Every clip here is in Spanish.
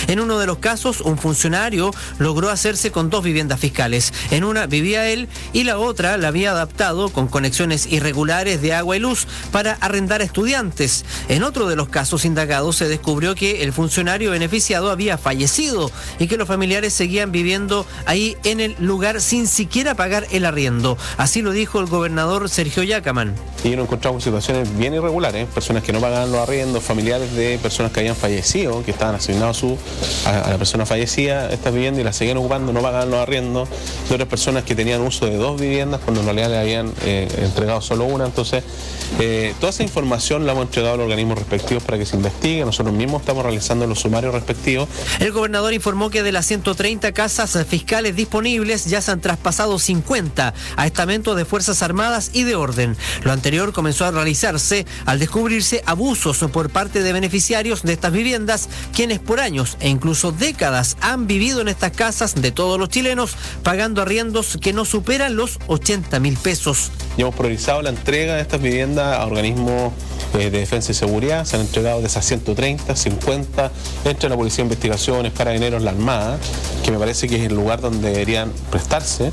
En uno de los casos, un funcionario logró hacerse con 2 viviendas fiscales. En una vivía él y la otra la había adaptado con conexiones irregulares de agua y luz para arrendar a estudiantes. En otro de los casos indagados se descubrió que el funcionario beneficiado había fallecido y que los familiares seguían viviendo ahí en el lugar sin siquiera pagar el arriendo. Así lo dijo el gobernador Sergio Yacaman. Y nos encontramos situaciones bien irregulares, personas que no pagaban los arriendos, familiares de personas que habían fallecido, que estaban asignados a la persona fallecida estas viviendas y las seguían ocupando, no pagaban los arriendos, de otras personas que tenían uso de 2 viviendas cuando en realidad le habían entregado solo una. Entonces, toda esa información la hemos entregado a los organismos respectivos para que se investigue. Nosotros mismos estamos realizando los sumarios respectivos. El gobernador informó que de las 130 casas fiscales disponibles ya se han traspasado 50 a estamentos de Fuerzas Armadas y de Orden. Lo anterior comenzó a realizarse al descubrirse abusos por parte de beneficiarios de estas viviendas, quienes por años e incluso décadas han vivido en estas casas de todos los chilenos, pagando arriendos que no superan los 80.000 pesos. Y hemos priorizado la entrega de estas viviendas a organismos de defensa y seguridad. Se han entregado de esas 130, 50, entre la Policía de Investigaciones, Carabineros, la Armada, que me parece que es el lugar donde deberían prestarse.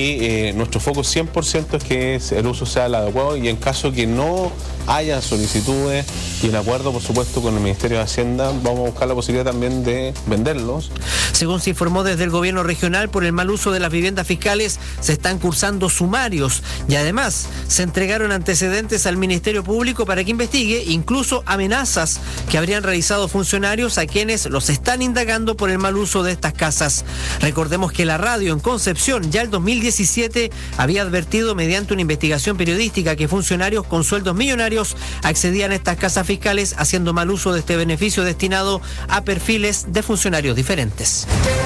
Y nuestro foco 100% es que el uso sea el adecuado, y en caso que no haya solicitudes y en acuerdo, por supuesto, con el Ministerio de Hacienda, vamos a buscar la posibilidad también de venderlos. Según se informó desde el gobierno regional, por el mal uso de las viviendas fiscales se están cursando sumarios y además se entregaron antecedentes al Ministerio Público para que investigue incluso amenazas que habrían realizado funcionarios a quienes los están indagando por el mal uso de estas casas. Recordemos que la radio en Concepción ya el 2017 había advertido mediante una investigación periodística que funcionarios con sueldos millonarios accedían a estas casas fiscales haciendo mal uso de este beneficio destinado a perfiles de funcionarios diferentes.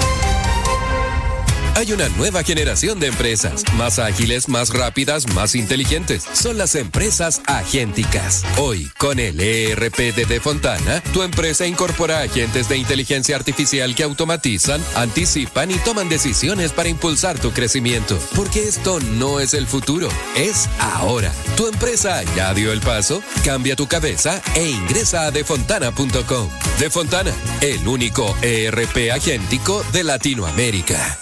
Hay una nueva generación de empresas, más ágiles, más rápidas, más inteligentes. Son las empresas agénticas. Hoy, con el ERP de Defontana, tu empresa incorpora agentes de inteligencia artificial que automatizan, anticipan y toman decisiones para impulsar tu crecimiento. Porque esto no es el futuro, es ahora. Tu empresa ya dio el paso, cambia tu cabeza e ingresa a defontana.com. Defontana, el único ERP agéntico de Latinoamérica.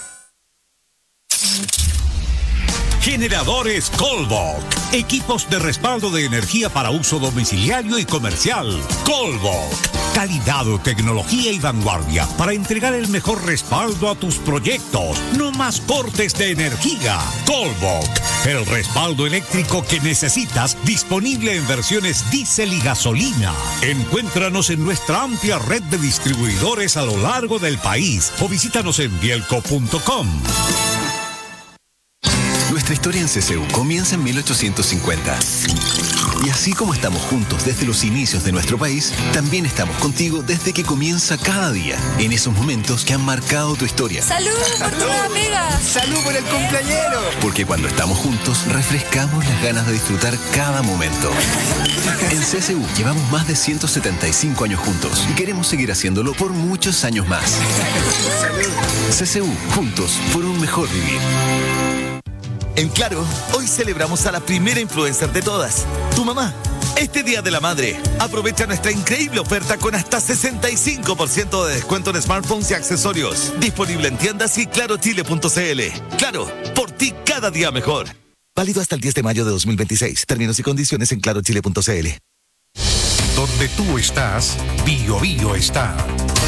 Generadores Colbok. Equipos de respaldo de energía para uso domiciliario y comercial. Colbok. Calidad, tecnología y vanguardia para entregar el mejor respaldo a tus proyectos. No más cortes de energía. Colbok. El respaldo eléctrico que necesitas, disponible en versiones diésel y gasolina. Encuéntranos en nuestra amplia red de distribuidores a lo largo del país o visítanos en bielco.com. Nuestra historia en CCU comienza en 1850. Y así como estamos juntos desde los inicios de nuestro país, también estamos contigo desde que comienza cada día, en esos momentos que han marcado tu historia. ¡Salud por tu amiga! ¡Salud por el cumpleañero! Porque cuando estamos juntos, refrescamos las ganas de disfrutar cada momento. En CCU llevamos más de 175 años juntos y queremos seguir haciéndolo por muchos años más. CCU, juntos por un mejor vivir. En Claro, hoy celebramos a la primera influencer de todas, tu mamá. Este Día de la Madre, aprovecha nuestra increíble oferta con hasta 65% de descuento en smartphones y accesorios. Disponible en tiendas y clarochile.cl. Claro, por ti cada día mejor. Válido hasta el 10 de mayo de 2026. Términos y condiciones en clarochile.cl. Donde tú estás, Bio Bio está.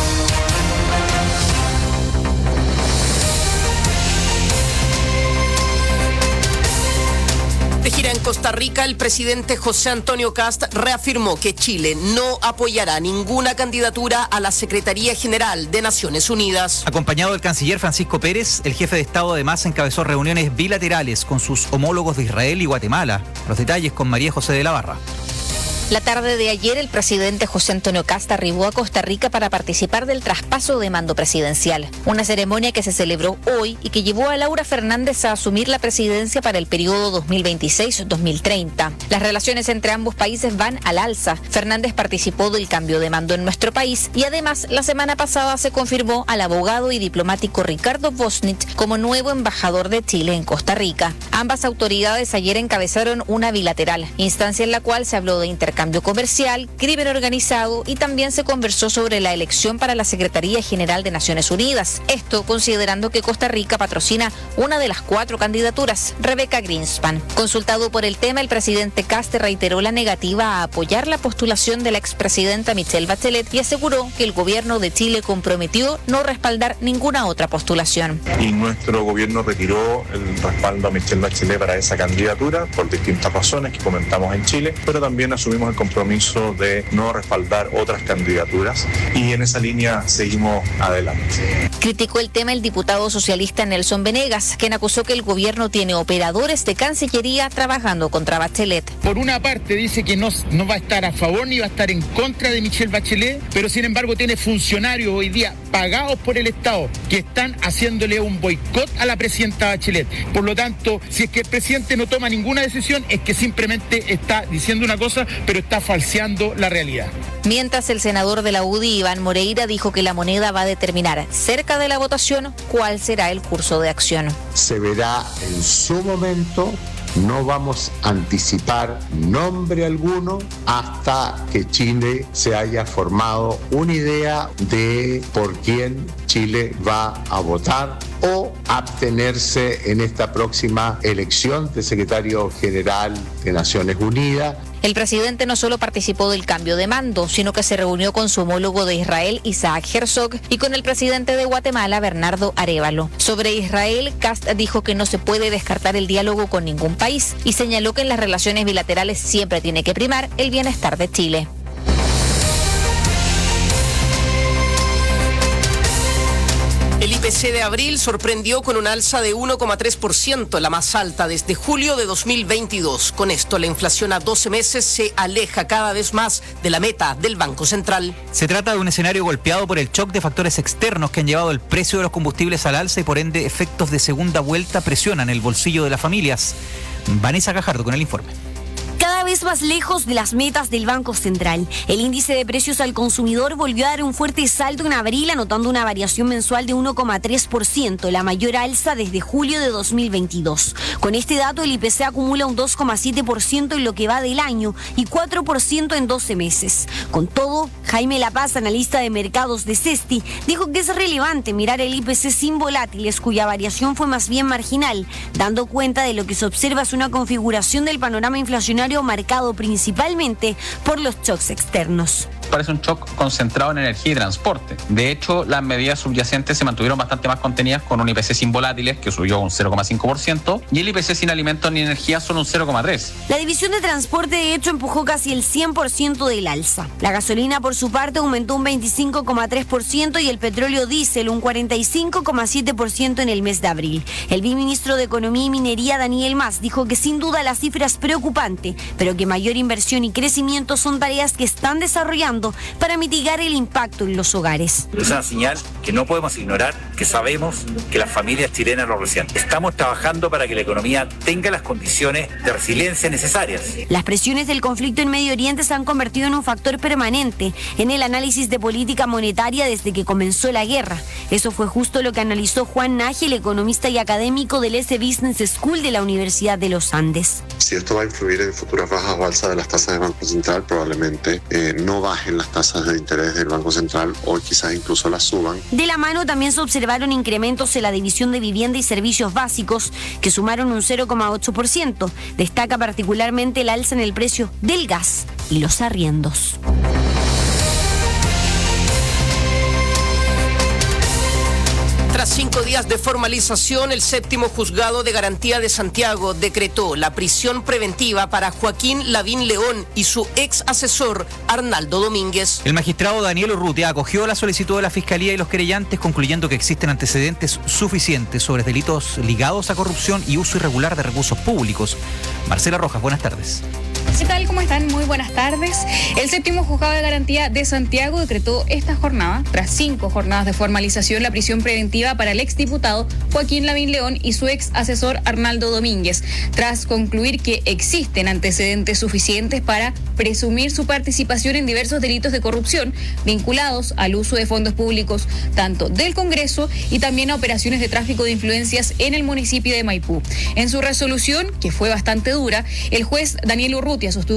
De gira en Costa Rica, el presidente José Antonio Kast reafirmó que Chile no apoyará ninguna candidatura a la Secretaría General de Naciones Unidas. Acompañado del canciller Francisco Pérez, el jefe de Estado además encabezó reuniones bilaterales con sus homólogos de Israel y Guatemala. Los detalles con María José de la Barra. La tarde de ayer, el presidente José Antonio Kast arribó a Costa Rica para participar del traspaso de mando presidencial, una ceremonia que se celebró hoy y que llevó a Laura Fernández a asumir la presidencia para el periodo 2026-2030. Las relaciones entre ambos países van al alza. Fernández participó del cambio de mando en nuestro país y además la semana pasada se confirmó al abogado y diplomático Ricardo Bosnich como nuevo embajador de Chile en Costa Rica. Ambas autoridades ayer encabezaron una bilateral, instancia en la cual se habló de intercambio intercambio comercial, crimen organizado y también se conversó sobre la elección para la Secretaría General de Naciones Unidas. Esto considerando que Costa Rica patrocina una de las 4 candidaturas, Rebecca Greenspan. Consultado por el tema, el presidente Kast reiteró la negativa a apoyar la postulación de la expresidenta Michelle Bachelet y aseguró que el gobierno de Chile comprometió no respaldar ninguna otra postulación. Y nuestro gobierno retiró el respaldo a Michelle Bachelet para esa candidatura por distintas razones que comentamos en Chile, pero también asumimos el compromiso de no respaldar otras candidaturas y en esa línea seguimos adelante. Criticó el tema el diputado socialista Nelson Venegas, quien acusó que el gobierno tiene operadores de Cancillería trabajando contra Bachelet. Por una parte dice que no va a estar a favor ni va a estar en contra de Michelle Bachelet, pero sin embargo tiene funcionarios hoy día pagados por el Estado que están haciéndole un boicot a la presidenta Bachelet. Por lo tanto, si es que el presidente no toma ninguna decisión, es que simplemente está diciendo una cosa, pero está falseando la realidad. Mientras el senador de la UDI, Iván Moreira, dijo que la moneda va a determinar cerca de la votación cuál será el curso de acción. Se verá en su momento. No vamos a anticipar nombre alguno hasta que Chile se haya formado una idea de por quién Chile va a votar o abstenerse en esta próxima elección de secretario general de Naciones Unidas. El presidente no solo participó del cambio de mando, sino que se reunió con su homólogo de Israel, Isaac Herzog, y con el presidente de Guatemala, Bernardo Arévalo. Sobre Israel, Kast dijo que no se puede descartar el diálogo con ningún país y señaló que en las relaciones bilaterales siempre tiene que primar el bienestar de Chile. El IPC de abril sorprendió con un alza de 1,3%, la más alta desde julio de 2022. Con esto, la inflación a 12 meses se aleja cada vez más de la meta del Banco Central. Se trata de un escenario golpeado por el shock de factores externos que han llevado el precio de los combustibles al alza y por ende efectos de segunda vuelta presionan el bolsillo de las familias. Vanessa Cajardo con el informe. Cada vez más lejos de las metas del Banco Central. El índice de precios al consumidor volvió a dar un fuerte salto en abril, anotando una variación mensual de 1,3%, la mayor alza desde julio de 2022. Con este dato, el IPC acumula un 2,7% en lo que va del año y 4% en 12 meses. Con todo, Jaime La Paz, analista de mercados de CESTI, dijo que es relevante mirar el IPC sin volátiles, cuya variación fue más bien marginal, dando cuenta de lo que se observa es una configuración del panorama inflacionario marcado principalmente por los shocks externos. Parece un shock concentrado en energía y transporte. De hecho, las medidas subyacentes se mantuvieron bastante más contenidas, con un IPC sin volátiles que subió un 0,5% y el IPC sin alimentos ni energía solo un 0,3%. La división de transporte de hecho empujó casi el 100% del alza. La gasolina por su parte aumentó un 25,3% y el petróleo diésel un 45,7% en el mes de abril. El viceministro de Economía y Minería, Daniel Mas, dijo que sin duda la cifra es preocupante, pero que mayor inversión y crecimiento son tareas que están desarrollando para mitigar el impacto en los hogares. Es una señal que no podemos ignorar, que sabemos que las familias chilenas lo resienten. Estamos trabajando para que la economía tenga las condiciones de resiliencia necesarias. Las presiones del conflicto en Medio Oriente se han convertido en un factor permanente en el análisis de política monetaria desde que comenzó la guerra. Eso fue justo lo que analizó Juan Nájel, economista y académico del S Business School de la Universidad de los Andes. Si esto va a influir en futuras bajas o alzas de las tasas del Banco Central, probablemente no bajen las tasas de interés del Banco Central o quizás incluso las suban. De la mano también se observaron incrementos en la división de vivienda y servicios básicos, que sumaron un 0,8%. Destaca particularmente el alza en el precio del gas y los arriendos. Tras 5 días de formalización, el séptimo juzgado de garantía de Santiago decretó la prisión preventiva para Joaquín Lavín León y su ex asesor Arnaldo Domínguez. El magistrado Daniel Urrutia acogió la solicitud de la Fiscalía y los querellantes, concluyendo que existen antecedentes suficientes sobre delitos ligados a corrupción y uso irregular de recursos públicos. Marcela Rojas, buenas tardes. ¿Qué tal? ¿Cómo están? Muy buenas tardes. El séptimo juzgado de garantía de Santiago decretó esta jornada, tras 5 jornadas de formalización, la prisión preventiva para el exdiputado Joaquín Lavín León y su ex asesor Arnaldo Domínguez, tras concluir que existen antecedentes suficientes para presumir su participación en diversos delitos de corrupción vinculados al uso de fondos públicos, tanto del Congreso y también a operaciones de tráfico de influencias en el municipio de Maipú. En su resolución, que fue bastante dura, el juez Daniel Urrutia sostuvo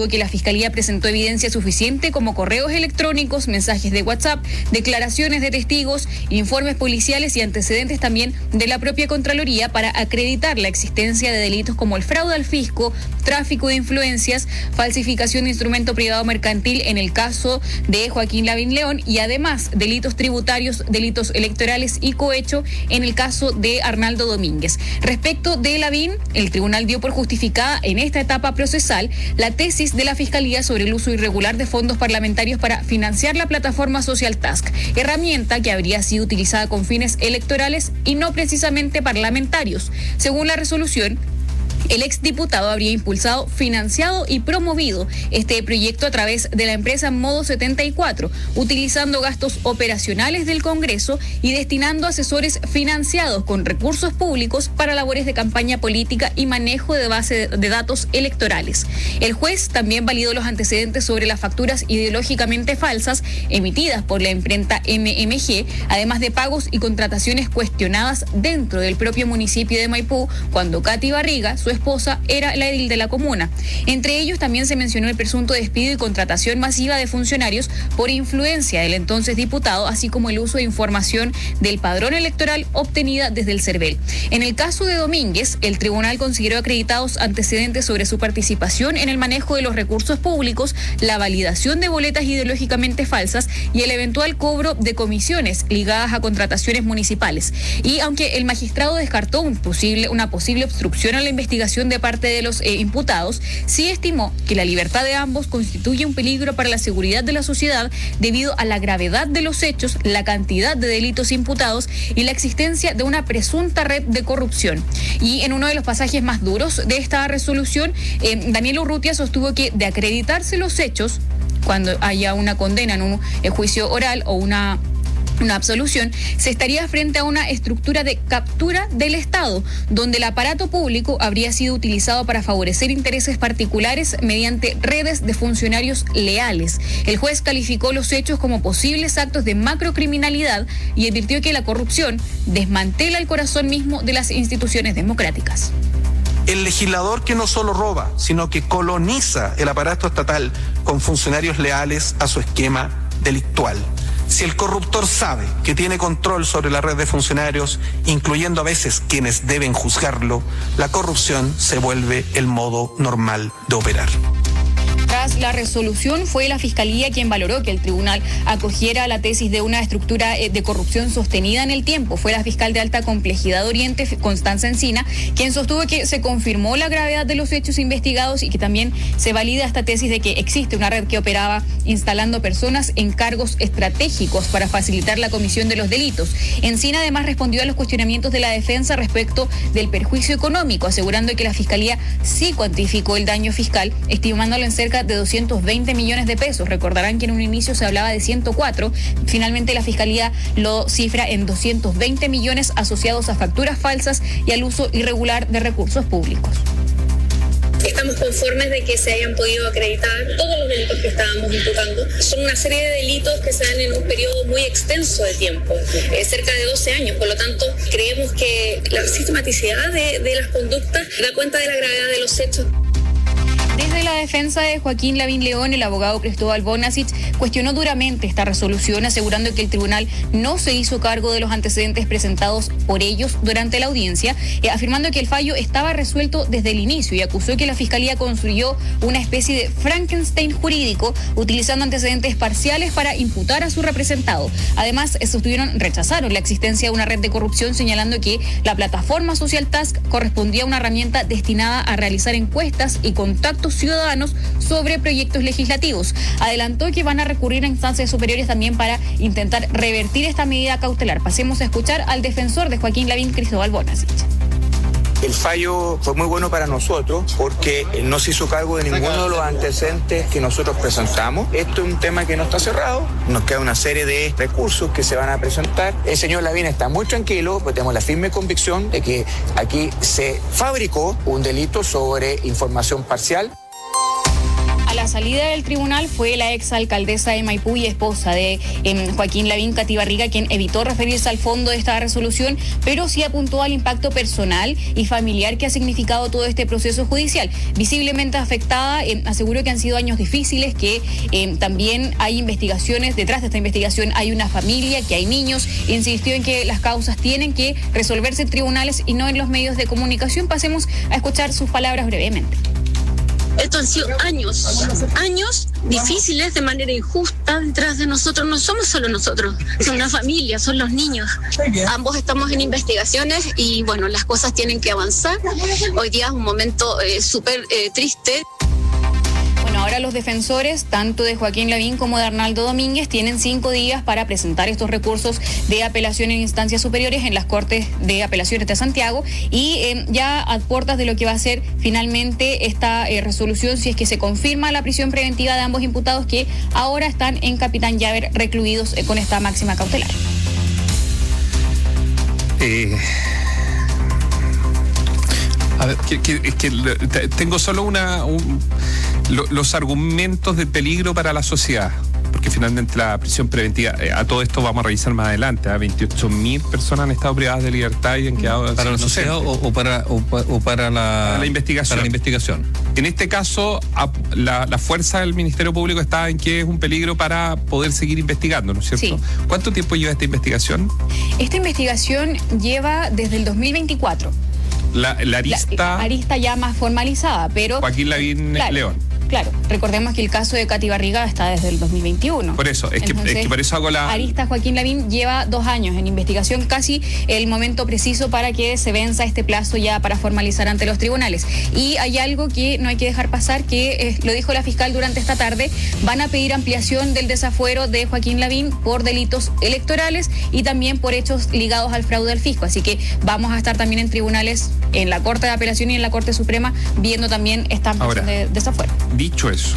que la Fiscalía presentó evidencia suficiente como correos electrónicos, mensajes de WhatsApp, declaraciones de testigos, informes policiales y antecedentes también de la propia Contraloría para acreditar la existencia de delitos como el fraude al fisco, tráfico de influencias, falsificación de instrumento privado mercantil en el caso de Joaquín Lavín León y además delitos tributarios, delitos electorales y cohecho en el caso de Arnaldo Domínguez. Respecto de Lavín, el tribunal dio por justificada en esta etapa procesal la tesis de la Fiscalía sobre el uso irregular de fondos parlamentarios para financiar la plataforma Social Task, herramienta que habría sido utilizada con fines electorales y no precisamente parlamentarios. Según la resolución, el exdiputado habría impulsado, financiado y promovido este proyecto a través de la empresa Modo 74, utilizando gastos operacionales del Congreso y destinando asesores financiados con recursos públicos para labores de campaña política y manejo de base de datos electorales. El juez también validó los antecedentes sobre las facturas ideológicamente falsas emitidas por la imprenta MMG, además de pagos y contrataciones cuestionadas dentro del propio municipio de Maipú, cuando Katy Barriga, su esposa, era la edil de la comuna. Entre ellos también se mencionó el presunto despido y contratación masiva de funcionarios por influencia del entonces diputado, así como el uso de información del padrón electoral obtenida desde el CERVEL. En el caso de Domínguez, el tribunal consideró acreditados antecedentes sobre su participación en el manejo de los recursos públicos, la validación de boletas ideológicamente falsas y el eventual cobro de comisiones ligadas a contrataciones municipales. Y aunque el magistrado descartó una posible obstrucción a la investigación de parte de los imputados, sí estimó que la libertad de ambos constituye un peligro para la seguridad de la sociedad debido a la gravedad de los hechos, la cantidad de delitos imputados y la existencia de una presunta red de corrupción. Y en uno de los pasajes más duros de esta resolución, Daniel Urrutia sostuvo que de acreditarse los hechos, cuando haya una condena en un juicio oral o una absolución, se estaría frente a una estructura de captura del Estado, donde el aparato público habría sido utilizado para favorecer intereses particulares mediante redes de funcionarios leales. El juez calificó los hechos como posibles actos de macrocriminalidad y advirtió que la corrupción desmantela el corazón mismo de las instituciones democráticas. El legislador que no solo roba, sino que coloniza el aparato estatal con funcionarios leales a su esquema delictual. Si el corruptor sabe que tiene control sobre la red de funcionarios, incluyendo a veces quienes deben juzgarlo, la corrupción se vuelve el modo normal de operar. Tras la resolución, fue la Fiscalía quien valoró que el tribunal acogiera la tesis de una estructura de corrupción sostenida en el tiempo. Fue la fiscal de alta complejidad Oriente, Constanza Encina, quien sostuvo que se confirmó la gravedad de los hechos investigados y que también se valida esta tesis de que existe una red que operaba instalando personas en cargos estratégicos para facilitar la comisión de los delitos. Encina además respondió a los cuestionamientos de la defensa respecto del perjuicio económico, asegurando que la Fiscalía sí cuantificó el daño fiscal, estimándolo en cerca de 220 millones de pesos. Recordarán que en un inicio se hablaba de 104. Finalmente la Fiscalía lo cifra en 220 millones asociados a facturas falsas y al uso irregular de recursos públicos. Estamos conformes de que se hayan podido acreditar todos los delitos que estábamos imputando. Son una serie de delitos que se dan en un periodo muy extenso de tiempo, cerca de 12 años. Por lo tanto, creemos que la sistematicidad de las conductas da cuenta de la gravedad de los hechos. Desde la defensa de Joaquín Lavín León, el abogado Cristóbal Bonasic cuestionó duramente esta resolución, asegurando que el tribunal no se hizo cargo de los antecedentes presentados por ellos durante la audiencia, afirmando que el fallo estaba resuelto desde el inicio y acusó que la Fiscalía construyó una especie de Frankenstein jurídico, utilizando antecedentes parciales para imputar a su representado. Además, rechazaron la existencia de una red de corrupción, señalando que la plataforma Social Task correspondía a una herramienta destinada a realizar encuestas y contactos ciudadanos sobre proyectos legislativos. Adelantó que van a recurrir a instancias superiores también para intentar revertir esta medida cautelar. Pasemos a escuchar al defensor de Joaquín Lavín, Cristóbal Bonasic. El fallo fue muy bueno para nosotros porque no se hizo cargo de ninguno de los antecedentes que nosotros presentamos. Esto es un tema que no está cerrado, nos queda una serie de recursos que se van a presentar. El señor Lavín está muy tranquilo, pues tenemos la firme convicción de que aquí se fabricó un delito sobre información parcial. A la salida del tribunal fue la exalcaldesa de Maipú y esposa de Joaquín Lavín, Katy Barriga, quien evitó referirse al fondo de esta resolución, pero sí apuntó al impacto personal y familiar que ha significado todo este proceso judicial. Visiblemente afectada, aseguró que han sido años difíciles, que también hay investigaciones, detrás de esta investigación hay una familia, que hay niños. Insistió en que las causas tienen que resolverse en tribunales y no en los medios de comunicación. Pasemos a escuchar sus palabras brevemente. Esto han sido años difíciles de manera injusta detrás de nosotros. No somos solo nosotros, son la familia, son los niños. Ambos estamos en investigaciones y bueno, las cosas tienen que avanzar. Hoy día es un momento súper triste. Bueno, ahora los defensores, tanto de Joaquín Lavín como de Arnaldo Domínguez, tienen 5 días para presentar estos recursos de apelación en instancias superiores en las Cortes de Apelaciones de Santiago y ya a puertas de lo que va a ser finalmente esta resolución, si es que se confirma la prisión preventiva de ambos imputados que ahora están en Capitán Llaver recluidos con esta máxima cautelar. A ver, tengo solo los argumentos de peligro para la sociedad, porque finalmente la prisión preventiva, a todo esto vamos a revisar más adelante, 28.000 personas han estado privadas de libertad y han quedado... ¿Para la sociedad o para la investigación? Para la investigación. En este caso, la fuerza del Ministerio Público está en que es un peligro para poder seguir investigando, ¿no es cierto? Sí. ¿Cuánto tiempo lleva esta investigación? Esta investigación lleva desde el 2024. La arista ya más formalizada, pero... Joaquín Lavín León. Claro, recordemos que el caso de Katy Barriga está desde el 2021. Por eso, es que por eso hago la... Arista Joaquín Lavín lleva 2 años en investigación, casi el momento preciso para que se venza este plazo ya para formalizar ante los tribunales. Y hay algo que no hay que dejar pasar, que lo dijo la fiscal durante esta tarde, van a pedir ampliación del desafuero de Joaquín Lavín por delitos electorales y también por hechos ligados al fraude al fisco. Así que vamos a estar también en tribunales, en la Corte de Apelación y en la Corte Suprema, viendo también esta ampliación de desafuero. Dicho eso,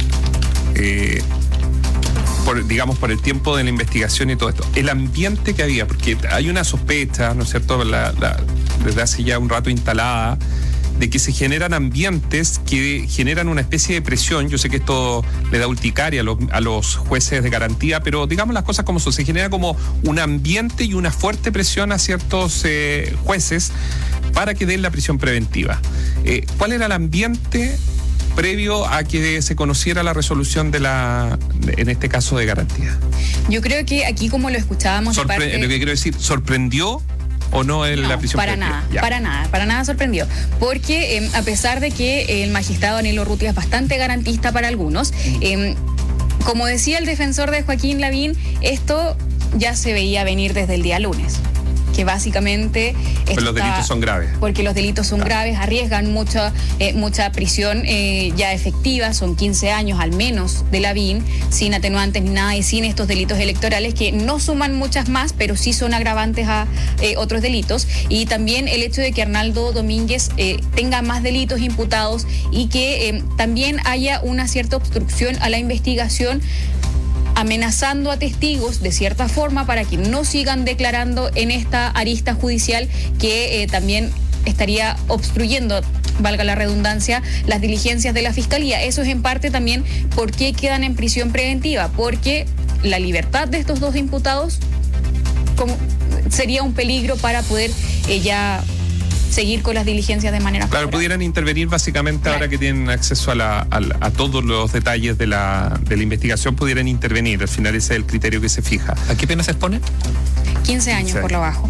por el tiempo de la investigación y todo esto, el ambiente que había, porque hay una sospecha, ¿no es cierto?, desde hace ya un rato instalada, de que se generan ambientes que generan una especie de presión. Yo sé que esto le da urticaria a los jueces de garantía, pero digamos las cosas como son, se genera como un ambiente y una fuerte presión a ciertos jueces para que den la prisión preventiva. ¿Cuál era el ambiente previo a que se conociera la resolución en este caso de garantía? Yo creo que aquí, como lo escuchábamos Lo que quiero decir, ¿sorprendió o no la prisión preventiva? Para nada sorprendió, porque a pesar de que el magistrado Danilo Urrutia es bastante garantista para algunos, como decía el defensor de Joaquín Lavín, esto ya se veía venir desde el día lunes, que básicamente... Los delitos son graves. Porque los delitos son graves, arriesgan mucha prisión ya efectiva, son 15 años al menos de Lavín, sin atenuantes ni nada y sin estos delitos electorales que no suman muchas más, pero sí son agravantes a otros delitos. Y también el hecho de que Arnaldo Domínguez tenga más delitos imputados y que también haya una cierta obstrucción a la investigación, amenazando a testigos de cierta forma para que no sigan declarando en esta arista judicial que también estaría obstruyendo, valga la redundancia, las diligencias de la Fiscalía. Eso es en parte también por qué quedan en prisión preventiva, porque la libertad de estos 2 imputados sería un peligro para poder ya seguir con las diligencias de manera favorable. Claro, pudieran intervenir básicamente ahora que tienen acceso a todos los detalles de la investigación, pudieran intervenir. Al final ese es el criterio que se fija. ¿A qué pena se expone? 15 años por lo bajo.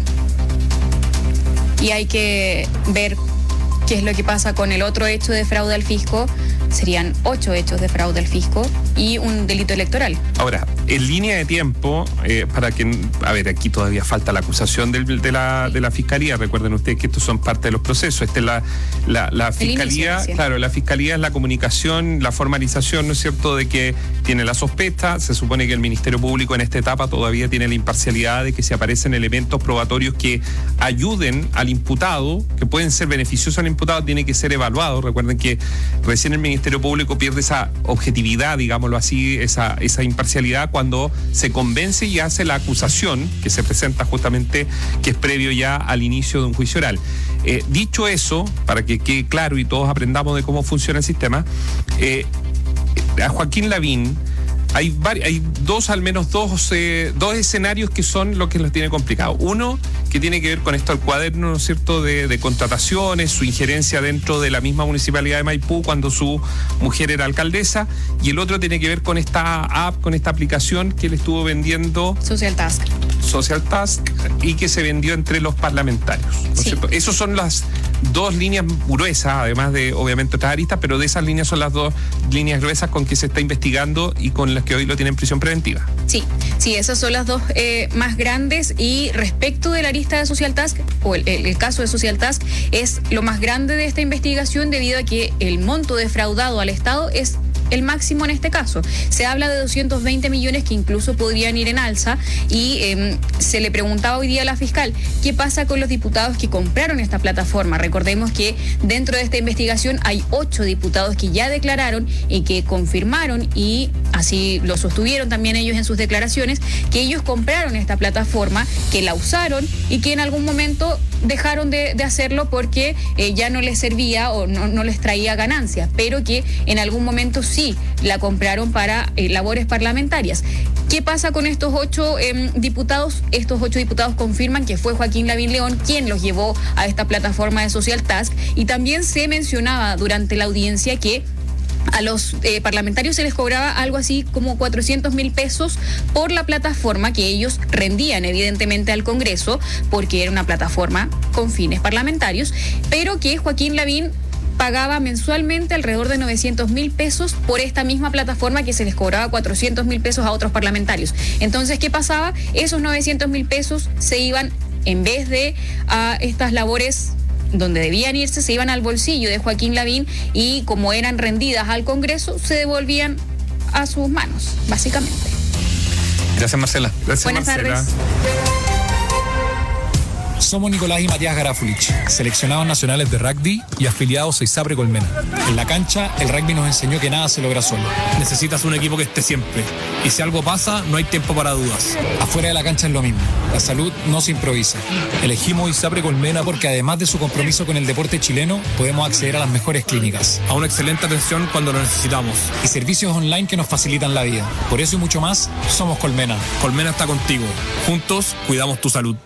Y hay que ver qué es lo que pasa con el otro hecho de fraude al fisco. Serían 8 hechos de fraude al fisco y un delito electoral. Ahora, en línea de tiempo, para que, a ver, aquí todavía falta la acusación de la Fiscalía. Recuerden ustedes que estos son parte de los procesos. La Fiscalía, claro, la Fiscalía es la comunicación, la formalización, ¿no es cierto?, de que tiene la sospecha. Se supone que el Ministerio Público en esta etapa todavía tiene la imparcialidad de que si aparecen elementos probatorios que ayuden al imputado, que pueden ser beneficiosos al imputado, tiene que ser evaluado. Recuerden que recién el Ministerio Público pierde esa objetividad, digámoslo así, esa imparcialidad cuando se convence y hace la acusación que se presenta justamente, que es previo ya al inicio de un juicio oral. Dicho eso, para que quede claro y todos aprendamos de cómo funciona el sistema, a Joaquín Lavín hay al menos dos escenarios que son lo que los tiene complicado. Uno, que tiene que ver con esto del cuaderno, ¿no es cierto?, de contrataciones, su injerencia dentro de la misma municipalidad de Maipú cuando su mujer era alcaldesa, y el otro tiene que ver con esta app, con esta aplicación que él estuvo vendiendo, Social Task, y que se vendió entre los parlamentarios, ¿no es cierto? Esas son las dos líneas gruesas, además de obviamente otras aristas, pero de esas líneas son las dos líneas gruesas con que se está investigando y con las que hoy lo tienen en prisión preventiva. Sí, esas son las dos más grandes. Y respecto de la arista de Social Task, o el caso de Social Task, es lo más grande de esta investigación debido a que el monto defraudado al Estado es el máximo en este caso. Se habla de 220 millones que incluso podrían ir en alza, y se le preguntaba hoy día a la fiscal qué pasa con los diputados que compraron esta plataforma. Recordemos que dentro de esta investigación hay 8 diputados que ya declararon y que confirmaron, y así lo sostuvieron también ellos en sus declaraciones, que ellos compraron esta plataforma, que la usaron y que en algún momento dejaron de hacerlo porque ya no les servía o no les traía ganancias, pero que en algún momento sí la compraron para labores parlamentarias. ¿Qué pasa con estos 8 diputados? Estos 8 diputados confirman que fue Joaquín Lavín León quien los llevó a esta plataforma de Social Task, y también se mencionaba durante la audiencia que a los parlamentarios se les cobraba algo así como 400.000 pesos por la plataforma que ellos rendían evidentemente al Congreso, porque era una plataforma con fines parlamentarios, pero que Joaquín Lavín pagaba mensualmente alrededor de 900.000 pesos por esta misma plataforma que se les cobraba 400.000 pesos a otros parlamentarios. Entonces, ¿qué pasaba? Esos 900.000 pesos se iban, en vez de a estas labores donde debían irse, se iban al bolsillo de Joaquín Lavín, y como eran rendidas al Congreso, se devolvían a sus manos, básicamente. Gracias, Marcela. Buenas tardes. Somos Nicolás y Matías Garafulich, seleccionados nacionales de rugby y afiliados a ISAPRE Colmena. En la cancha, el rugby nos enseñó que nada se logra solo. Necesitas un equipo que esté siempre. Y si algo pasa, no hay tiempo para dudas. Afuera de la cancha es lo mismo. La salud no se improvisa. Elegimos ISAPRE Colmena porque además de su compromiso con el deporte chileno, podemos acceder a las mejores clínicas, a una excelente atención cuando lo necesitamos, y servicios online que nos facilitan la vida. Por eso y mucho más, somos Colmena. Colmena está contigo. Juntos, cuidamos tu salud.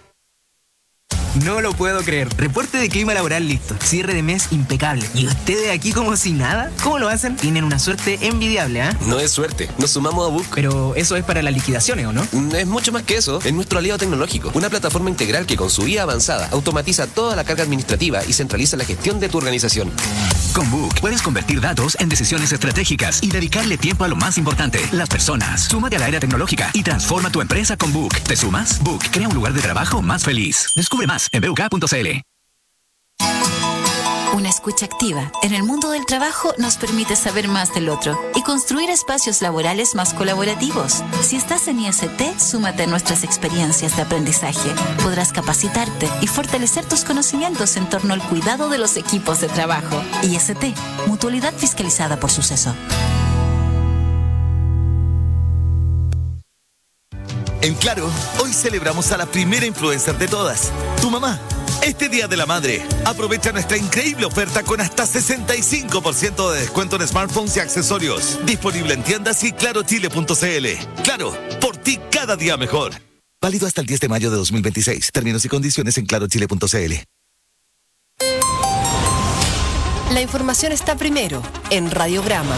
No lo puedo creer. Reporte de clima laboral listo. Cierre de mes impecable. ¿Y ustedes aquí como si nada? ¿Cómo lo hacen? Tienen una suerte envidiable, ¿ah? No es suerte. Nos sumamos a Book. Pero eso es para las liquidaciones, ¿o no? Es mucho más que eso. Es nuestro aliado tecnológico. Una plataforma integral que con su IA avanzada automatiza toda la carga administrativa y centraliza la gestión de tu organización. Con Book puedes convertir datos en decisiones estratégicas y dedicarle tiempo a lo más importante, las personas. Súmate a la era tecnológica y transforma tu empresa con Book. ¿Te sumas? Book crea un lugar de trabajo más feliz. Descubre más en buk.cl. Una escucha activa en el mundo del trabajo nos permite saber más del otro y construir espacios laborales más colaborativos. Si estás en IST, súmate a nuestras experiencias de aprendizaje. Podrás capacitarte y fortalecer tus conocimientos en torno al cuidado de los equipos de trabajo. IST, Mutualidad Fiscalizada por Suceso. En Claro, hoy celebramos a la primera influencer de todas, tu mamá. Este Día de la Madre, aprovecha nuestra increíble oferta con hasta 65% de descuento en smartphones y accesorios. Disponible en tiendas y clarochile.cl. Claro, por ti cada día mejor. Válido hasta el 10 de mayo de 2026. Términos y condiciones en clarochile.cl. La información está primero en Radiograma.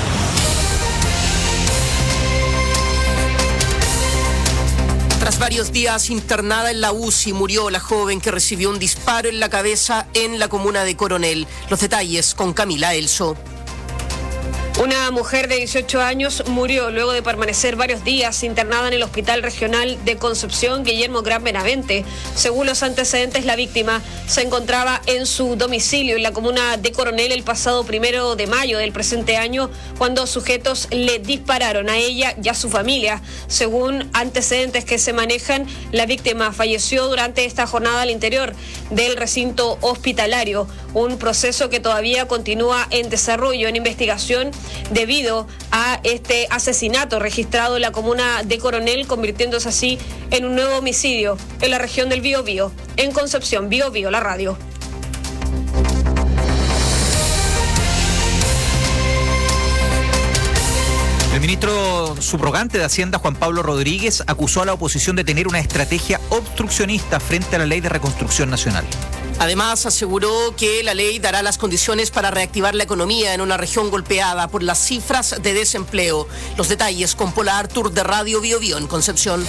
Tras varios días internada en la UCI, murió la joven que recibió un disparo en la cabeza en la comuna de Coronel. Los detalles con Camila Elso. Una mujer de 18 años murió luego de permanecer varios días internada en el Hospital Regional de Concepción Guillermo Gran Benavente. Según los antecedentes, la víctima se encontraba en su domicilio en la comuna de Coronel el pasado 1 de mayo del presente año, cuando sujetos le dispararon a ella y a su familia. Según antecedentes que se manejan, la víctima falleció durante esta jornada al interior del recinto hospitalario, un proceso que todavía continúa en desarrollo, en investigación, debido a este asesinato registrado en la comuna de Coronel, convirtiéndose así en un nuevo homicidio en la región del Biobío. En Concepción, Biobío, la radio. El ministro subrogante de Hacienda, Juan Pablo Rodríguez, acusó a la oposición de tener una estrategia obstruccionista frente a la Ley de Reconstrucción Nacional. Además, aseguró que la ley dará las condiciones para reactivar la economía en una región golpeada por las cifras de desempleo. Los detalles con Pola Artur de Radio Bio Bio en Concepción.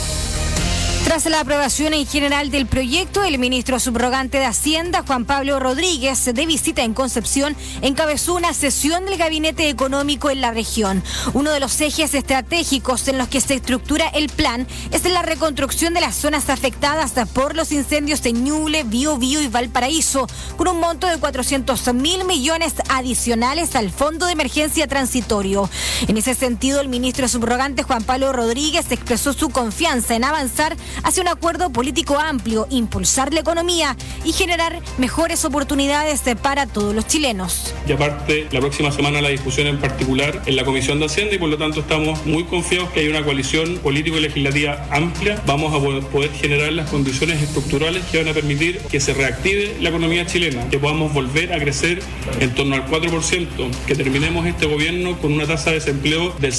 Tras la aprobación en general del proyecto, el ministro subrogante de Hacienda, Juan Pablo Rodríguez, de visita en Concepción, encabezó una sesión del Gabinete Económico en la región. Uno de los ejes estratégicos en los que se estructura el plan es la reconstrucción de las zonas afectadas por los incendios de Ñuble, Biobío y Valparaíso, con un monto de 400.000 millones adicionales al Fondo de Emergencia Transitorio. En ese sentido, el ministro subrogante, Juan Pablo Rodríguez, expresó su confianza en avanzar hacia un acuerdo político amplio, impulsar la economía y generar mejores oportunidades para todos los chilenos. Y aparte, la próxima semana la discusión en particular en la Comisión de Hacienda y por lo tanto estamos muy confiados que hay una coalición político y legislativa amplia. Vamos a poder generar las condiciones estructurales que van a permitir que se reactive la economía chilena, que podamos volver a crecer en torno al 4%, que terminemos este gobierno con una tasa de desempleo del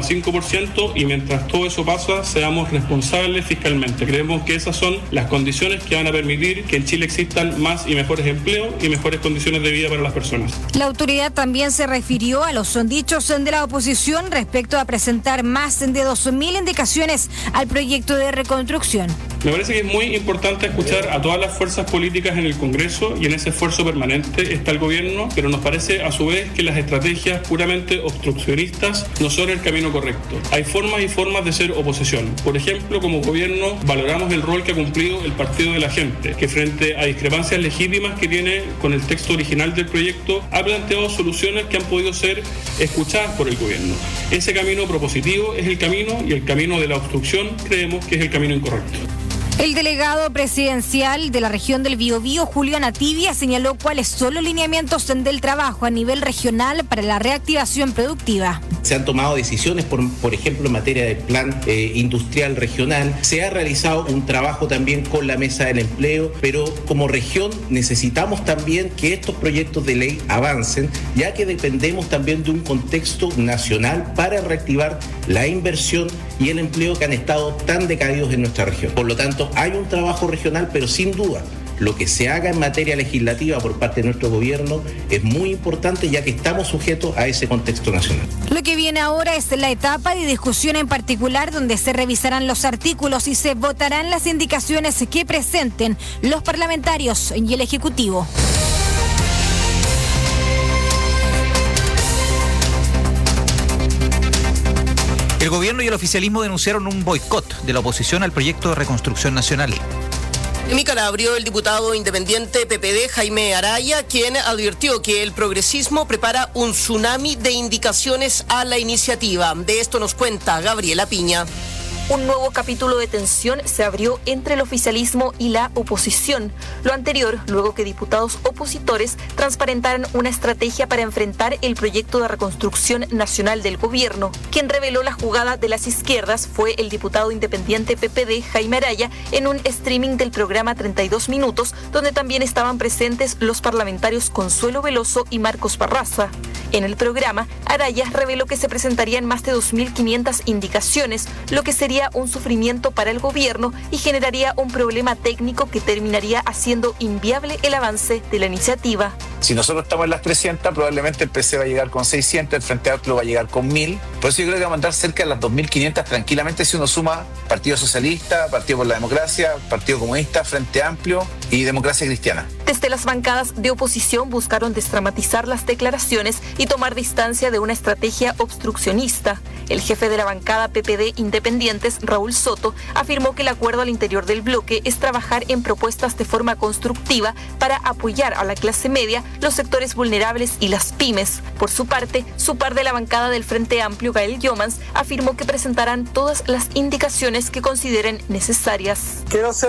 6,5% y mientras todo eso pasa, seamos responsables fiscalmente. Creemos que esas son las condiciones que van a permitir que en Chile existan más y mejores empleos y mejores condiciones de vida para las personas. La autoridad también se refirió a los dichos de la oposición respecto a presentar más de 2.000 indicaciones al proyecto de reconstrucción. Me parece que es muy importante escuchar a todas las fuerzas políticas en el Congreso y en ese esfuerzo permanente está el gobierno, pero nos parece a su vez que las estrategias puramente obstruccionistas no son el camino correcto. Hay formas y formas de ser oposición. Por ejemplo, como gobierno valoramos el rol que ha cumplido el Partido de la Gente, que frente a discrepancias legítimas que tiene con el texto original del proyecto, ha planteado soluciones que han podido ser escuchadas por el gobierno. Ese camino propositivo es el camino y el camino de la obstrucción creemos que es el camino incorrecto. El delegado presidencial de la región del Biobío, Julio Anativia, señaló cuáles son los lineamientos del trabajo a nivel regional para la reactivación productiva. Se han tomado decisiones, por ejemplo, en materia del plan industrial regional. Se ha realizado un trabajo también con la mesa del empleo, pero como región necesitamos también que estos proyectos de ley avancen, ya que dependemos también de un contexto nacional para reactivar la inversión y el empleo que han estado tan decaídos en nuestra región. Por lo tanto, hay un trabajo regional, pero sin duda, lo que se haga en materia legislativa por parte de nuestro gobierno es muy importante, ya que estamos sujetos a ese contexto nacional. Lo que viene ahora es la etapa de discusión en particular, donde se revisarán los artículos y se votarán las indicaciones que presenten los parlamentarios y el Ejecutivo. El gobierno y el oficialismo denunciaron un boicot de la oposición al proyecto de reconstrucción nacional. En mi Calabrio, el diputado independiente PPD, Jaime Araya, quien advirtió que el progresismo prepara un tsunami de indicaciones a la iniciativa. De esto nos cuenta Gabriela Piña. Un nuevo capítulo de tensión se abrió entre el oficialismo y la oposición. Lo anterior, luego que diputados opositores transparentaran una estrategia para enfrentar el proyecto de reconstrucción nacional del gobierno. Quien reveló la jugada de las izquierdas fue el diputado independiente PPD, Jaime Araya, en un streaming del programa 32 Minutos, donde también estaban presentes los parlamentarios Consuelo Veloso y Marcos Barraza. En el programa, Araya reveló que se presentarían más de 2.500 indicaciones, lo que sería un sufrimiento para el gobierno y generaría un problema técnico que terminaría haciendo inviable el avance de la iniciativa. Si nosotros estamos en las 300, probablemente el PC va a llegar con 600, el Frente Amplio va a llegar con 1.000. Por eso yo creo que va a mandar cerca de las 2.500 tranquilamente si uno suma Partido Socialista, Partido por la Democracia, Partido Comunista, Frente Amplio y Democracia Cristiana. Desde las bancadas de oposición buscaron desdramatizar las declaraciones y tomar distancia de una estrategia obstruccionista. El jefe de la bancada PPD Independientes, Raúl Soto, afirmó que el acuerdo al interior del bloque es trabajar en propuestas de forma constructiva para apoyar a la clase media, los sectores vulnerables y las pymes. Por su parte, su par de la bancada del Frente Amplio, Gael Yomans, afirmó que presentarán todas las indicaciones que consideren necesarias. Quiero ser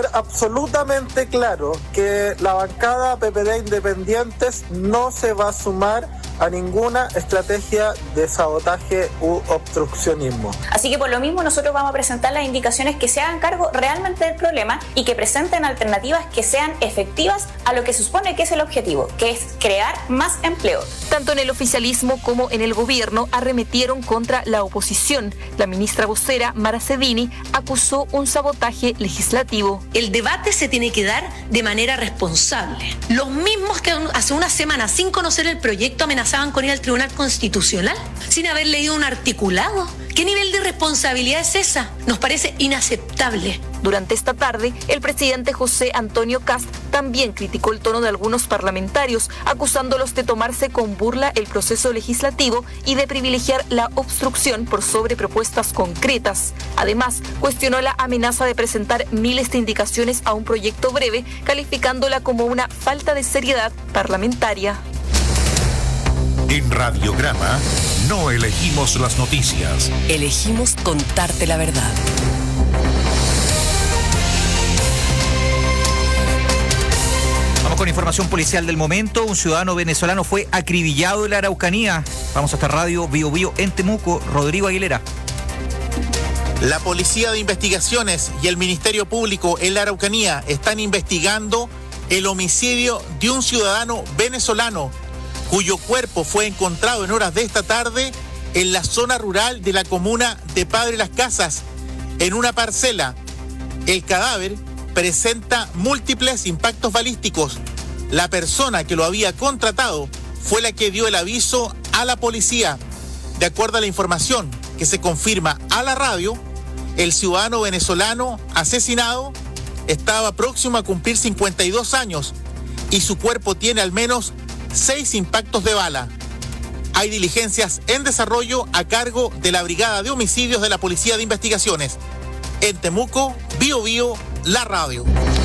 absolutamente claro que la bancada PPD Independientes no se va a sumar a ninguna estrategia de sabotaje u obstruccionismo. Así que por lo mismo nosotros vamos a presentar las indicaciones que se hagan cargo realmente del problema y que presenten alternativas que sean efectivas a lo que se supone que es el objetivo, que es crear más empleo. Tanto en el oficialismo como en el gobierno arremetieron contra la oposición. La ministra vocera, Mara Cedini, acusó un sabotaje legislativo. El debate se tiene que dar de manera responsable. Los mismos que hace una semana, sin conocer el proyecto, amenazaban con ir al Tribunal Constitucional, sin haber leído un articulado. ¿Qué nivel de responsabilidad es esa? Nos parece inaceptable. Durante esta tarde, el presidente José Antonio Kast también criticó el tono de algunos parlamentarios, acusándolos de tomarse con burla el proceso legislativo y de privilegiar la obstrucción por sobre propuestas concretas. Además, cuestionó la amenaza de presentar miles de indicaciones a un proyecto breve, calificándola como una falta de seriedad parlamentaria. En Radiograma no elegimos las noticias. Elegimos contarte la verdad. Vamos con información policial del momento. Un ciudadano venezolano fue acribillado en la Araucanía. Vamos hasta Radio Bio Bio en Temuco. Rodrigo Aguilera. La Policía de Investigaciones y el Ministerio Público en la Araucanía están investigando el homicidio de un ciudadano venezolano cuyo cuerpo fue encontrado en horas de esta tarde en la zona rural de la comuna de Padre Las Casas, en una parcela. El cadáver presenta múltiples impactos balísticos. La persona que lo había contratado fue la que dio el aviso a la policía. De acuerdo a la información que se confirma a la radio, el ciudadano venezolano asesinado estaba próximo a cumplir 52 años y su cuerpo tiene al menos 6 impactos de bala. Hay diligencias en desarrollo a cargo de la Brigada de Homicidios de la Policía de Investigaciones. En Temuco, Bio Bio, la radio.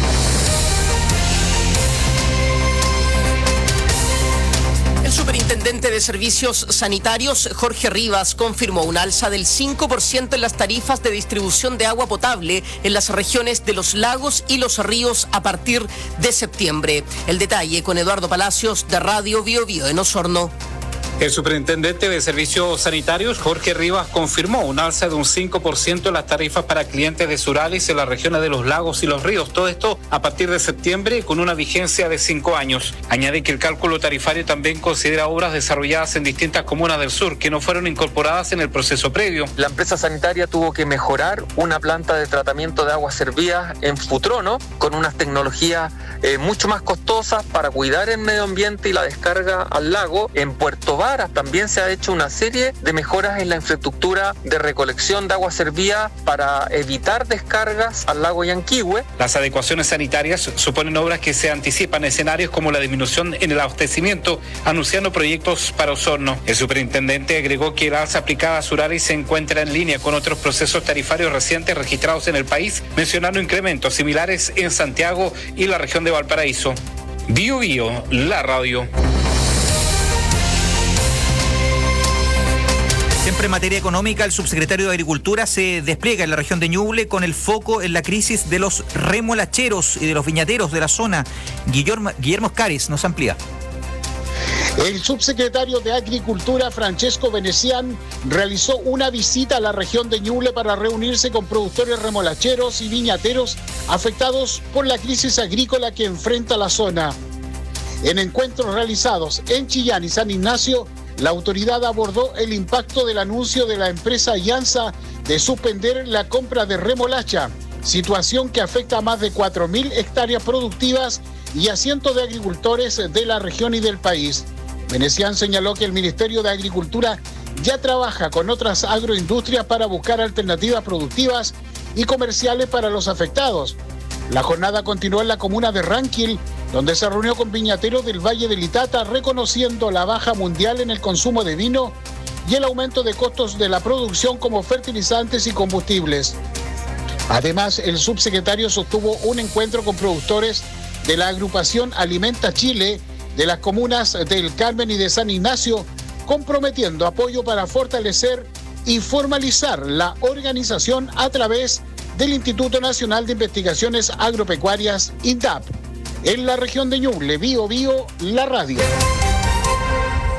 El superintendente de Servicios Sanitarios, Jorge Rivas, confirmó un alza del 5% en las tarifas de distribución de agua potable en las regiones de los lagos y los ríos a partir de septiembre. El detalle con Eduardo Palacios de Radio Bio Bio en Osorno. El superintendente de Servicios Sanitarios, Jorge Rivas, confirmó un alza de un 5% en las tarifas para clientes de Suralis en las regiones de los lagos y los ríos. Todo esto a partir de septiembre con una vigencia de 5 años. Añade que el cálculo tarifario también considera obras desarrolladas en distintas comunas del sur que no fueron incorporadas en el proceso previo. La empresa sanitaria tuvo que mejorar una planta de tratamiento de aguas servidas en Futrono con unas tecnologías mucho más costosas para cuidar el medio ambiente y la descarga al lago. En Puerto Varas también se ha hecho una serie de mejoras en la infraestructura de recolección de agua servida para evitar descargas al lago Yanquihue. Las adecuaciones sanitarias suponen obras que se anticipan escenarios como la disminución en el abastecimiento, anunciando proyectos para Osorno. El superintendente agregó que el alza aplicada a Suralis se encuentra en línea con otros procesos tarifarios recientes registrados en el país, mencionando incrementos similares en Santiago y la región de Valparaíso. Bio Bio, la radio. Siempre en materia económica, el subsecretario de Agricultura se despliega en la región de Ñuble con el foco en la crisis de los remolacheros y de los viñateros de la zona. Guillermo Oscaris nos amplía. El subsecretario de Agricultura, Francesco Venecián, realizó una visita a la región de Ñuble para reunirse con productores remolacheros y viñateros afectados por la crisis agrícola que enfrenta la zona. En encuentros realizados en Chillán y San Ignacio, la autoridad abordó el impacto del anuncio de la empresa Yansa de suspender la compra de remolacha, situación que afecta a más de 4.000 hectáreas productivas y a cientos de agricultores de la región y del país. Venecián señaló que el Ministerio de Agricultura ya trabaja con otras agroindustrias para buscar alternativas productivas y comerciales para los afectados. La jornada continuó en la comuna de Ranquil, donde se reunió con viñateros del Valle del Itata, reconociendo la baja mundial en el consumo de vino y el aumento de costos de la producción como fertilizantes y combustibles. Además, el subsecretario sostuvo un encuentro con productores de la agrupación Alimenta Chile de las comunas del Carmen y de San Ignacio, comprometiendo apoyo para fortalecer y formalizar la organización a través del Instituto Nacional de Investigaciones Agropecuarias, INDAP. En la región de Ñuble, Bio Bio, la radio.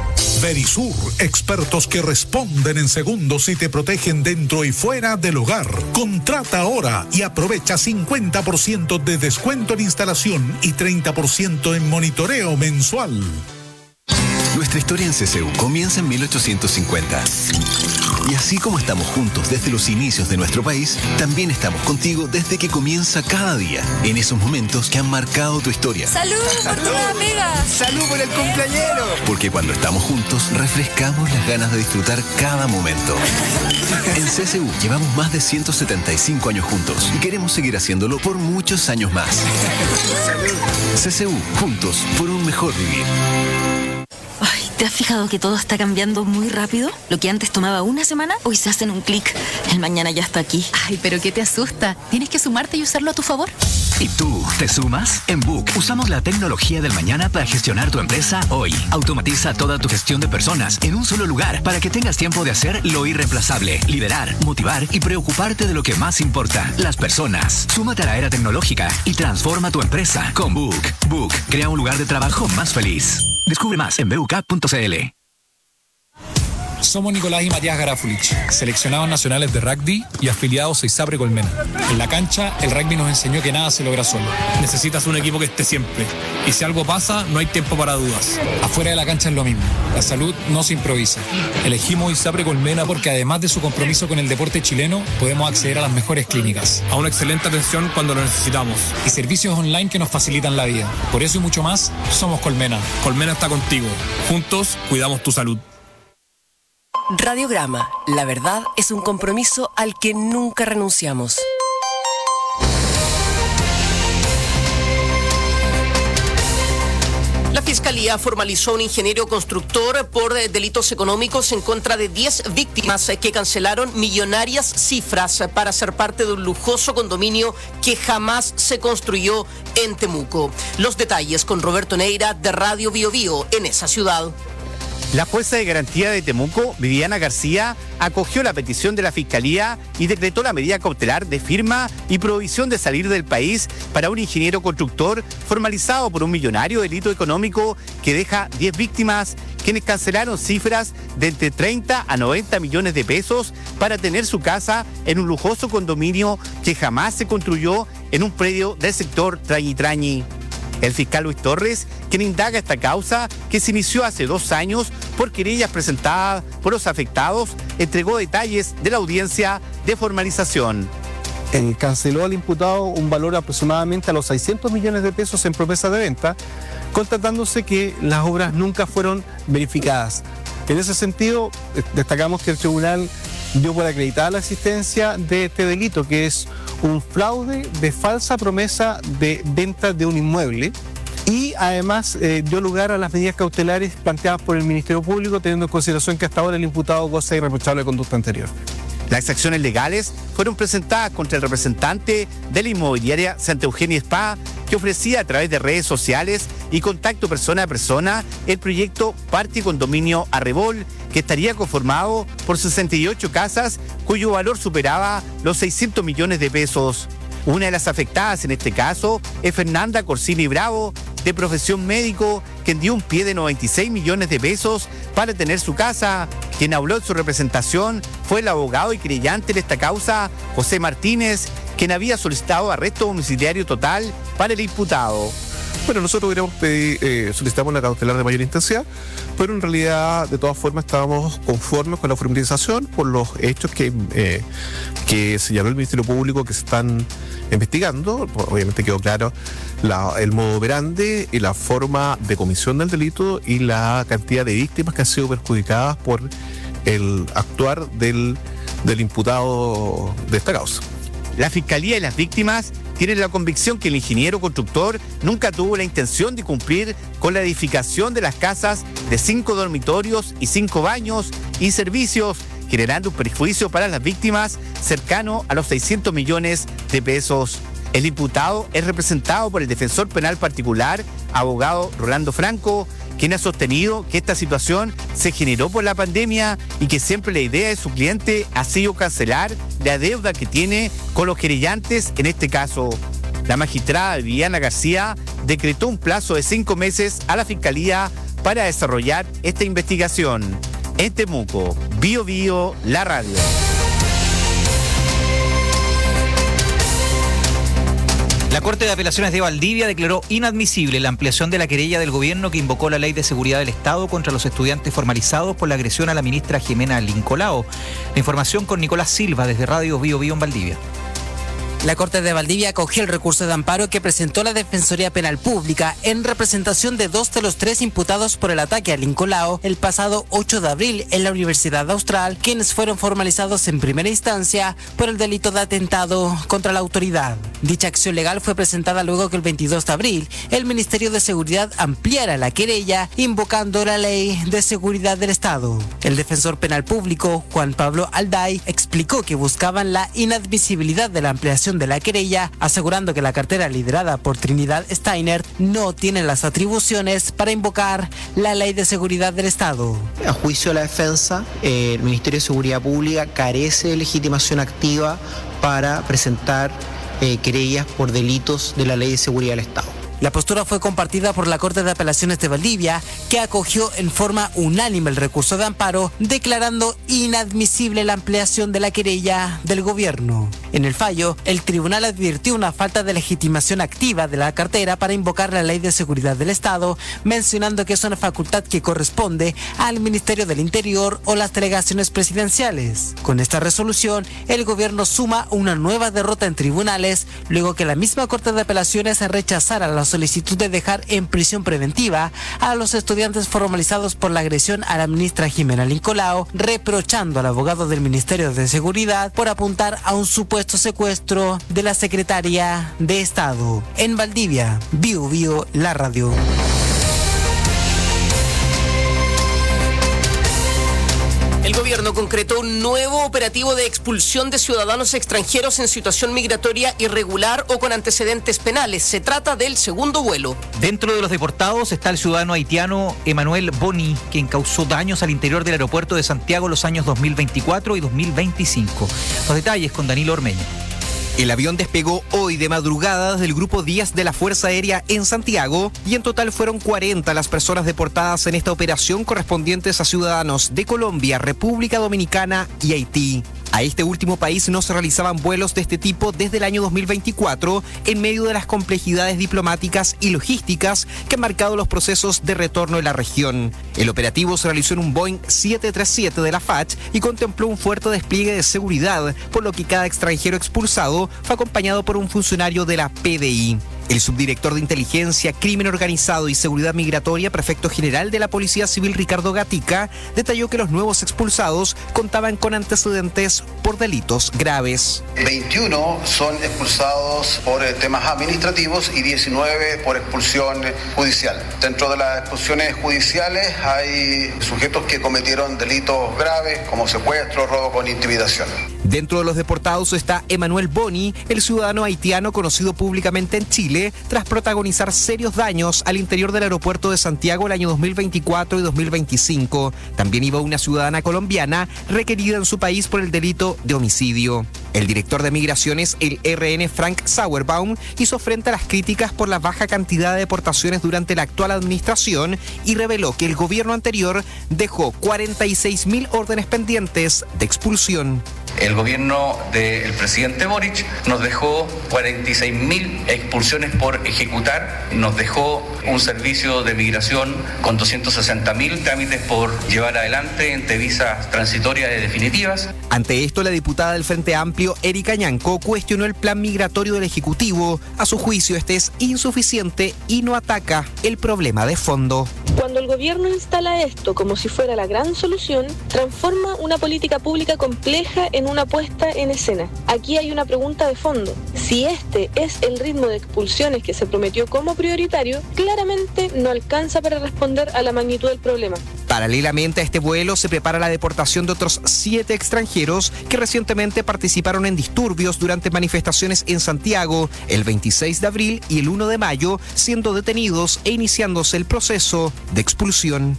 Verisur, expertos que responden en segundos y te protegen dentro y fuera del hogar. Contrata ahora y aprovecha 50% de descuento en instalación y 30% en monitoreo mensual. Nuestra historia en CCU comienza en 1850. Y así como estamos juntos desde los inicios de nuestro país, también estamos contigo desde que comienza cada día, en esos momentos que han marcado tu historia. ¡Salud por tu amiga! ¡Salud por el cumpleañero! Porque cuando estamos juntos, refrescamos las ganas de disfrutar cada momento. En CCU llevamos más de 175 años juntos y queremos seguir haciéndolo por muchos años más. CCU, juntos por un mejor vivir. Ay, ¿te has fijado que todo está cambiando muy rápido? Lo que antes tomaba una semana, hoy se hace en un clic. El mañana ya está aquí. Ay, pero ¿qué te asusta? Tienes que sumarte y usarlo a tu favor. ¿Y tú, te sumas? En Book usamos la tecnología del mañana para gestionar tu empresa hoy. Automatiza toda tu gestión de personas en un solo lugar para que tengas tiempo de hacer lo irreemplazable, liderar, motivar y preocuparte de lo que más importa, las personas. Súmate a la era tecnológica y transforma tu empresa con Book. Book crea un lugar de trabajo más feliz. Descubre más en buk.cl. Somos Nicolás y Matías Garafulich, seleccionados nacionales de rugby y afiliados a ISAPRE Colmena. En la cancha, el rugby nos enseñó que nada se logra solo. Necesitas un equipo que esté siempre. Y si algo pasa, no hay tiempo para dudas. Afuera de la cancha es lo mismo. La salud no se improvisa. Elegimos ISAPRE Colmena porque además de su compromiso con el deporte chileno, podemos acceder a las mejores clínicas, a una excelente atención cuando lo necesitamos y servicios online que nos facilitan la vida. Por eso y mucho más, somos Colmena. Colmena está contigo. Juntos, cuidamos tu salud. Radiograma, la verdad es un compromiso al que nunca renunciamos. La Fiscalía formalizó a un ingeniero constructor por delitos económicos en contra de 10 víctimas que cancelaron millonarias cifras para ser parte de un lujoso condominio que jamás se construyó en Temuco. Los detalles con Roberto Neira de Radio Bio Bio en esa ciudad. La jueza de garantía de Temuco, Viviana García, acogió la petición de la Fiscalía y decretó la medida cautelar de firma y prohibición de salir del país para un ingeniero constructor formalizado por un millonario delito económico que deja 10 víctimas, quienes cancelaron cifras de entre 30 a 90 millones de pesos para tener su casa en un lujoso condominio que jamás se construyó en un predio del sector Trañi Trañi. El fiscal Luis Torres, quien indaga esta causa, que se inició hace 2 años por querellas presentadas por los afectados, entregó detalles de la audiencia de formalización. Canceló al imputado un valor aproximadamente a los 600 millones de pesos en promesa de venta, constatándose que las obras nunca fueron verificadas. En ese sentido, destacamos que el tribunal dio por acreditada la existencia de este delito, que es un fraude de falsa promesa de venta de un inmueble, y además dio lugar a las medidas cautelares planteadas por el Ministerio Público, teniendo en consideración que hasta ahora el imputado goza de irreprochable conducta anterior. Las acciones legales fueron presentadas contra el representante de la inmobiliaria Santa Eugenia Spa, que ofrecía a través de redes sociales y contacto persona a persona el proyecto Parque Condominio Arrebol, que estaría conformado por 68 casas cuyo valor superaba los 600 millones de pesos. Una de las afectadas en este caso es Fernanda Corsini Bravo, de profesión médico, quien dio un pie de 96 millones de pesos para tener su casa. Quien habló en su representación fue el abogado y querellante de esta causa, José Martínez, quien había solicitado arresto domiciliario total para el imputado. Bueno, nosotros solicitamos la cautelar de mayor intensidad, pero en realidad, de todas formas, estábamos conformes con la formalización por los hechos que señaló el Ministerio Público que se están investigando. Obviamente quedó claro el modo operandi y la forma de comisión del delito y la cantidad de víctimas que han sido perjudicadas por el actuar del imputado de esta causa. La Fiscalía y las víctimas tienen la convicción que el ingeniero constructor nunca tuvo la intención de cumplir con la edificación de las casas de 5 dormitorios y 5 baños y servicios, generando un perjuicio para las víctimas cercano a los 600 millones de pesos. El imputado es representado por el defensor penal particular, abogado Rolando Franco, quien ha sostenido que esta situación se generó por la pandemia y que siempre la idea de su cliente ha sido cancelar la deuda que tiene con los querellantes en este caso. La magistrada Viviana García decretó un plazo de 5 meses a la Fiscalía para desarrollar esta investigación. En Temuco, Bio Bio, la radio. La Corte de Apelaciones de Valdivia declaró inadmisible la ampliación de la querella del gobierno que invocó la Ley de Seguridad del Estado contra los estudiantes formalizados por la agresión a la ministra Jimena Lincolao. La información con Nicolás Silva desde Radio Bio Bio en Valdivia. La Corte de Valdivia acogió el recurso de amparo que presentó la Defensoría Penal Pública en representación de 2 de los 3 imputados por el ataque a Lincolao el pasado 8 de abril en la Universidad Austral, quienes fueron formalizados en primera instancia por el delito de atentado contra la autoridad. Dicha acción legal fue presentada luego que el 22 de abril el Ministerio de Seguridad ampliara la querella invocando la Ley de Seguridad del Estado. El defensor penal público, Juan Pablo Alday, explicó que buscaban la inadmisibilidad de la ampliación de la querella, asegurando que la cartera liderada por Trinidad Steiner no tiene las atribuciones para invocar la Ley de Seguridad del Estado. A juicio de la defensa, el Ministerio de Seguridad Pública carece de legitimación activa para presentar querellas por delitos de la Ley de Seguridad del Estado. La postura fue compartida por la Corte de Apelaciones de Valdivia, que acogió en forma unánime el recurso de amparo, declarando inadmisible la ampliación de la querella del gobierno. En el fallo, el tribunal advirtió una falta de legitimación activa de la cartera para invocar la Ley de Seguridad del Estado, mencionando que es una facultad que corresponde al Ministerio del Interior o las delegaciones presidenciales. Con esta resolución, el gobierno suma una nueva derrota en tribunales, luego que la misma Corte de Apelaciones rechazara la solicitud de dejar en prisión preventiva a los estudiantes formalizados por la agresión a la ministra Jimena Lincolao, reprochando al abogado del Ministerio de Seguridad por apuntar a un supuesto secuestro de la secretaria de Estado. En Valdivia, Bio Bio, la radio. El gobierno concretó un nuevo operativo de expulsión de ciudadanos extranjeros en situación migratoria irregular o con antecedentes penales. Se trata del segundo vuelo. Dentro de los deportados está el ciudadano haitiano Emmanuel Boni, quien causó daños al interior del aeropuerto de Santiago los años 2024 y 2025. Los detalles con Danilo Ormeño. El avión despegó hoy de madrugada desde el Grupo 10 de la Fuerza Aérea en Santiago y en total fueron 40 las personas deportadas en esta operación correspondientes a ciudadanos de Colombia, República Dominicana y Haití. A este último país no se realizaban vuelos de este tipo desde el año 2024 en medio de las complejidades diplomáticas y logísticas que han marcado los procesos de retorno en la región. El operativo se realizó en un Boeing 737 de la FACH y contempló un fuerte despliegue de seguridad, por lo que cada extranjero expulsado fue acompañado por un funcionario de la PDI. El subdirector de Inteligencia, Crimen Organizado y Seguridad Migratoria, prefecto general de la Policía Civil, Ricardo Gatica, detalló que los nuevos expulsados contaban con antecedentes por delitos graves. 21 son expulsados por temas administrativos y 19 por expulsión judicial. Dentro de las expulsiones judiciales hay sujetos que cometieron delitos graves como secuestro, robo con intimidación. Dentro de los deportados está Emmanuel Boni, el ciudadano haitiano conocido públicamente en Chile, tras protagonizar serios daños al interior del aeropuerto de Santiago el año 2024 y 2025. También iba una ciudadana colombiana requerida en su país por el delito de homicidio. El director de Migraciones, el RN Frank Sauerbaum, hizo frente a las críticas por la baja cantidad de deportaciones durante la actual administración y reveló que el gobierno anterior dejó 46.000 órdenes pendientes de expulsión. El gobierno del presidente Boric nos dejó 46.000 expulsiones por ejecutar, nos dejó un servicio de migración con 260.000 trámites por llevar adelante entre visas transitorias y definitivas. Ante esto, la diputada del Frente Amplio, Erika Ñanco, cuestionó el plan migratorio del Ejecutivo. A su juicio, este es insuficiente y no ataca el problema de fondo. Cuando el gobierno instala esto como si fuera la gran solución, transforma una política pública compleja en una puesta en escena. Aquí hay una pregunta de fondo. Si este es el ritmo de expulsiones que se prometió como prioritario, claramente no alcanza para responder a la magnitud del problema. Paralelamente a este vuelo se prepara la deportación de otros 7 extranjeros que recientemente participaron en disturbios durante manifestaciones en Santiago el 26 de abril y el 1 de mayo, siendo detenidos e iniciándose el proceso de expulsión.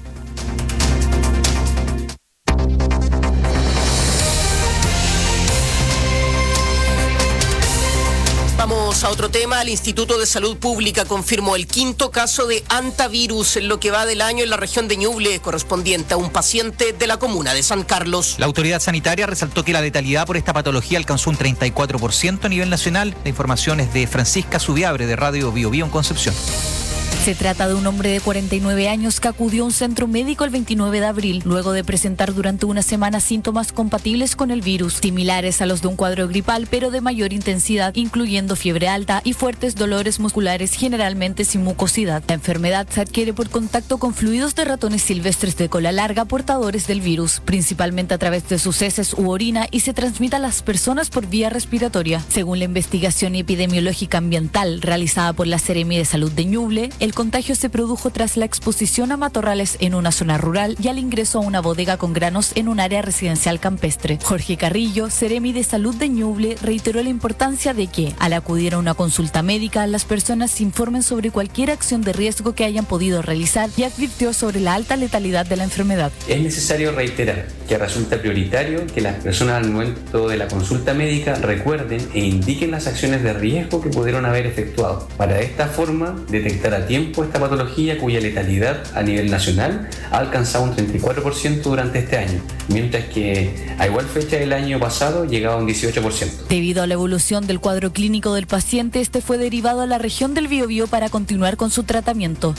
Vamos a otro tema. El Instituto de Salud Pública confirmó el 5º caso de hantavirus en lo que va del año en la región de Ñuble, correspondiente a un paciente de la comuna de San Carlos. La autoridad sanitaria resaltó que la letalidad por esta patología alcanzó un 34% a nivel nacional. La información es de Francisca Subiabre, de Radio Bio Bio en Concepción. Se trata de un hombre de 49 años que acudió a un centro médico el 29 de abril, luego de presentar durante una semana síntomas compatibles con el virus, similares a los de un cuadro gripal, pero de mayor intensidad, incluyendo fiebre alta y fuertes dolores musculares, generalmente sin mucosidad. La enfermedad se adquiere por contacto con fluidos de ratones silvestres de cola larga portadores del virus, principalmente a través de sus heces u orina, y se transmite a las personas por vía respiratoria. Según la investigación epidemiológica ambiental realizada por la Seremi de Salud de Ñuble, el contagio se produjo tras la exposición a matorrales en una zona rural y al ingreso a una bodega con granos en un área residencial campestre. Jorge Carrillo, Seremi de Salud de Ñuble, reiteró la importancia de que, al acudir a una consulta médica, las personas se informen sobre cualquier acción de riesgo que hayan podido realizar y advirtió sobre la alta letalidad de la enfermedad. Es necesario reiterar que resulta prioritario que las personas al momento de la consulta médica recuerden e indiquen las acciones de riesgo que pudieron haber efectuado, para de esta forma detectar a tiempo esta patología cuya letalidad a nivel nacional ha alcanzado un 34% durante este año, mientras que a igual fecha del año pasado llegaba a un 18%. Debido a la evolución del cuadro clínico del paciente, este fue derivado a la región del Biobío para continuar con su tratamiento.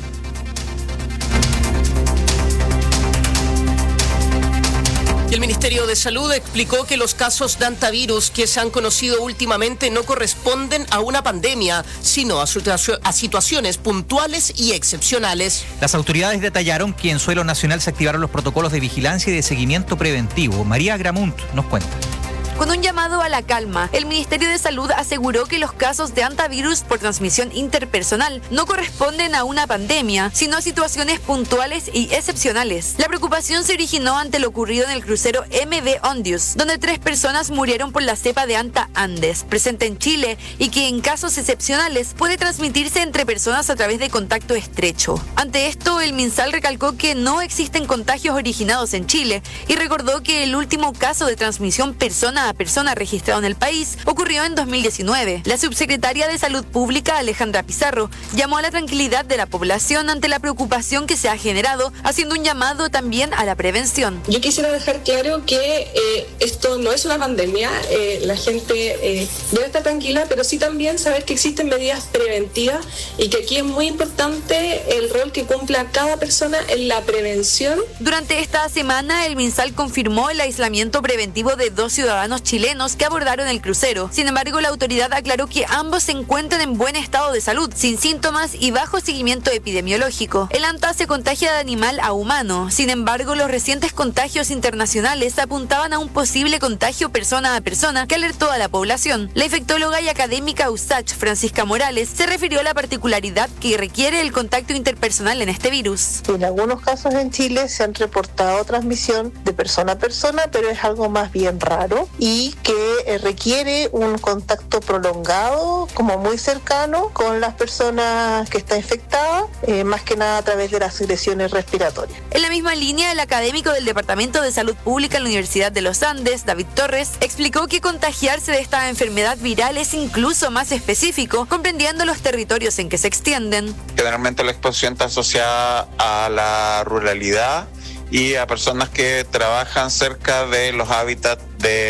Y el Ministerio de Salud explicó que los casos de hantavirus que se han conocido últimamente no corresponden a una pandemia, sino a situaciones puntuales y excepcionales. Las autoridades detallaron que en suelo nacional se activaron los protocolos de vigilancia y de seguimiento preventivo. María Gramunt nos cuenta. Con un llamado a la calma, el Ministerio de Salud aseguró que los casos de hantavirus por transmisión interpersonal no corresponden a una pandemia, sino a situaciones puntuales y excepcionales. La preocupación se originó ante lo ocurrido en el crucero MV Ondius, donde 3 personas murieron por la cepa de Hanta Andes, presente en Chile y que en casos excepcionales puede transmitirse entre personas a través de contacto estrecho. Ante esto, el MinSal recalcó que no existen contagios originados en Chile y recordó que el último caso de transmisión persona a persona registrado en el país ocurrió en 2019. La subsecretaria de Salud Pública, Alejandra Pizarro, llamó a la tranquilidad de la población ante la preocupación que se ha generado, haciendo un llamado también a la prevención. Yo quisiera dejar claro que esto no es una pandemia, la gente debe estar tranquila, pero sí también saber que existen medidas preventivas y que aquí es muy importante el rol que cumpla cada persona en la prevención. Durante esta semana, el MinSal confirmó el aislamiento preventivo de 2 ciudadanos chilenos que abordaron el crucero. Sin embargo, la autoridad aclaró que ambos se encuentran en buen estado de salud, sin síntomas y bajo seguimiento epidemiológico. El Hanta se contagia de animal a humano. Sin embargo, los recientes contagios internacionales apuntaban a un posible contagio persona a persona que alertó a la población. La infectóloga y académica USACH, Francisca Morales, se refirió a la particularidad que requiere el contacto interpersonal en este virus. En algunos casos en Chile se han reportado transmisión de persona a persona, pero es algo más bien raro y que requiere un contacto prolongado, como muy cercano, con las personas que están infectadas, más que nada a través de las secreciones respiratorias. En la misma línea, el académico del Departamento de Salud Pública en la Universidad de los Andes, David Torres, explicó que contagiarse de esta enfermedad viral es incluso más específico, comprendiendo los territorios en que se extienden. Generalmente la exposición está asociada a la ruralidad y a personas que trabajan cerca de los hábitats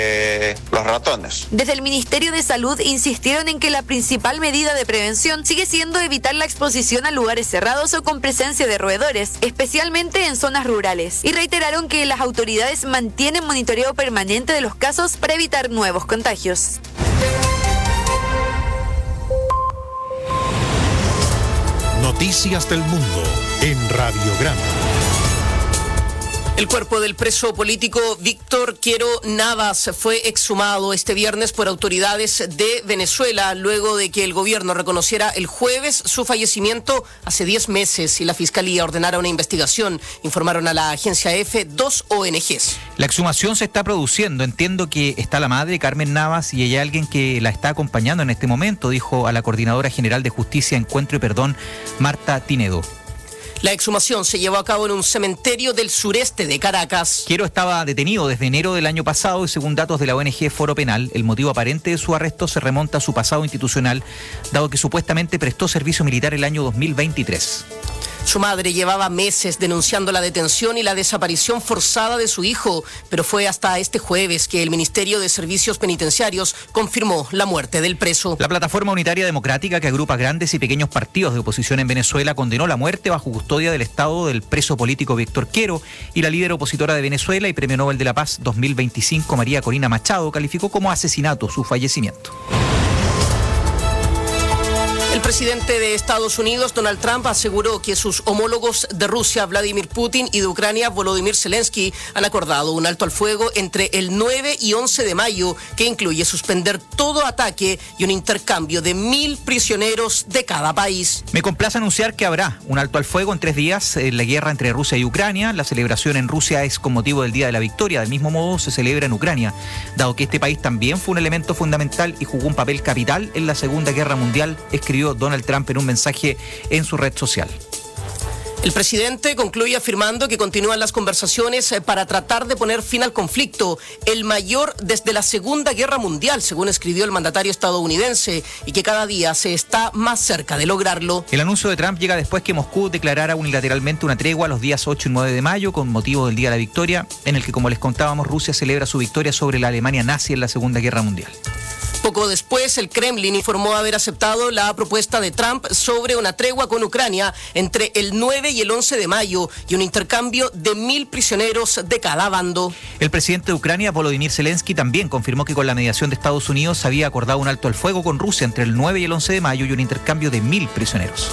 de los ratones. Desde el Ministerio de Salud insistieron en que la principal medida de prevención sigue siendo evitar la exposición a lugares cerrados o con presencia de roedores, especialmente en zonas rurales, y reiteraron que las autoridades mantienen monitoreo permanente de los casos para evitar nuevos contagios. Noticias del Mundo en Radiograma. El cuerpo del preso político Víctor Quiero Navas fue exhumado este viernes por autoridades de Venezuela, luego de que el gobierno reconociera el jueves su fallecimiento hace 10 meses y la Fiscalía ordenara una investigación, informaron a la agencia EFE 2 ONGs. La exhumación se está produciendo. Entiendo que está la madre, Carmen Navas, y hay alguien que la está acompañando en este momento, dijo a la Coordinadora General de Justicia, Encuentro y Perdón, Marta Tinedo. La exhumación se llevó a cabo en un cementerio del sureste de Caracas. Quero estaba detenido desde enero del año pasado y según datos de la ONG Foro Penal, el motivo aparente de su arresto se remonta a su pasado institucional, dado que supuestamente prestó servicio militar el año 2023. Su madre llevaba meses denunciando la detención y la desaparición forzada de su hijo, pero fue hasta este jueves que el Ministerio de Servicios Penitenciarios confirmó la muerte del preso. La Plataforma Unitaria Democrática, que agrupa grandes y pequeños partidos de oposición en Venezuela, condenó la muerte bajo custodia del Estado del preso político Víctor Quero, y la líder opositora de Venezuela y Premio Nobel de la Paz 2025, María Corina Machado, calificó como asesinato su fallecimiento. El presidente de Estados Unidos, Donald Trump, aseguró que sus homólogos de Rusia, Vladimir Putin, y de Ucrania, Volodymyr Zelensky, han acordado un alto al fuego entre el 9 y 11 de mayo, que incluye suspender todo ataque y un intercambio de 1.000 prisioneros de cada país. Me complace anunciar que habrá un alto al fuego en 3 días en la guerra entre Rusia y Ucrania. La celebración en Rusia es con motivo del Día de la Victoria. Del mismo modo se celebra en Ucrania, dado que este país también fue un elemento fundamental y jugó un papel capital en la Segunda Guerra Mundial, escribió Donald Trump en un mensaje en su red social. El presidente concluye afirmando que continúan las conversaciones para tratar de poner fin al conflicto, el mayor desde la Segunda Guerra Mundial, según escribió el mandatario estadounidense, y que cada día se está más cerca de lograrlo. El anuncio de Trump llega después que Moscú declarara unilateralmente una tregua los días 8 y 9 de mayo con motivo del Día de la Victoria, en el que, como les contábamos, Rusia celebra su victoria sobre la Alemania nazi en la Segunda Guerra Mundial. Poco después, el Kremlin informó haber aceptado la propuesta de Trump sobre una tregua con Ucrania entre el 9 y el 11 de mayo y un intercambio de 1.000 prisioneros de cada bando. El presidente de Ucrania, Volodymyr Zelensky, también confirmó que con la mediación de Estados Unidos había acordado un alto al fuego con Rusia entre el 9 y el 11 de mayo y un intercambio de 1.000 prisioneros.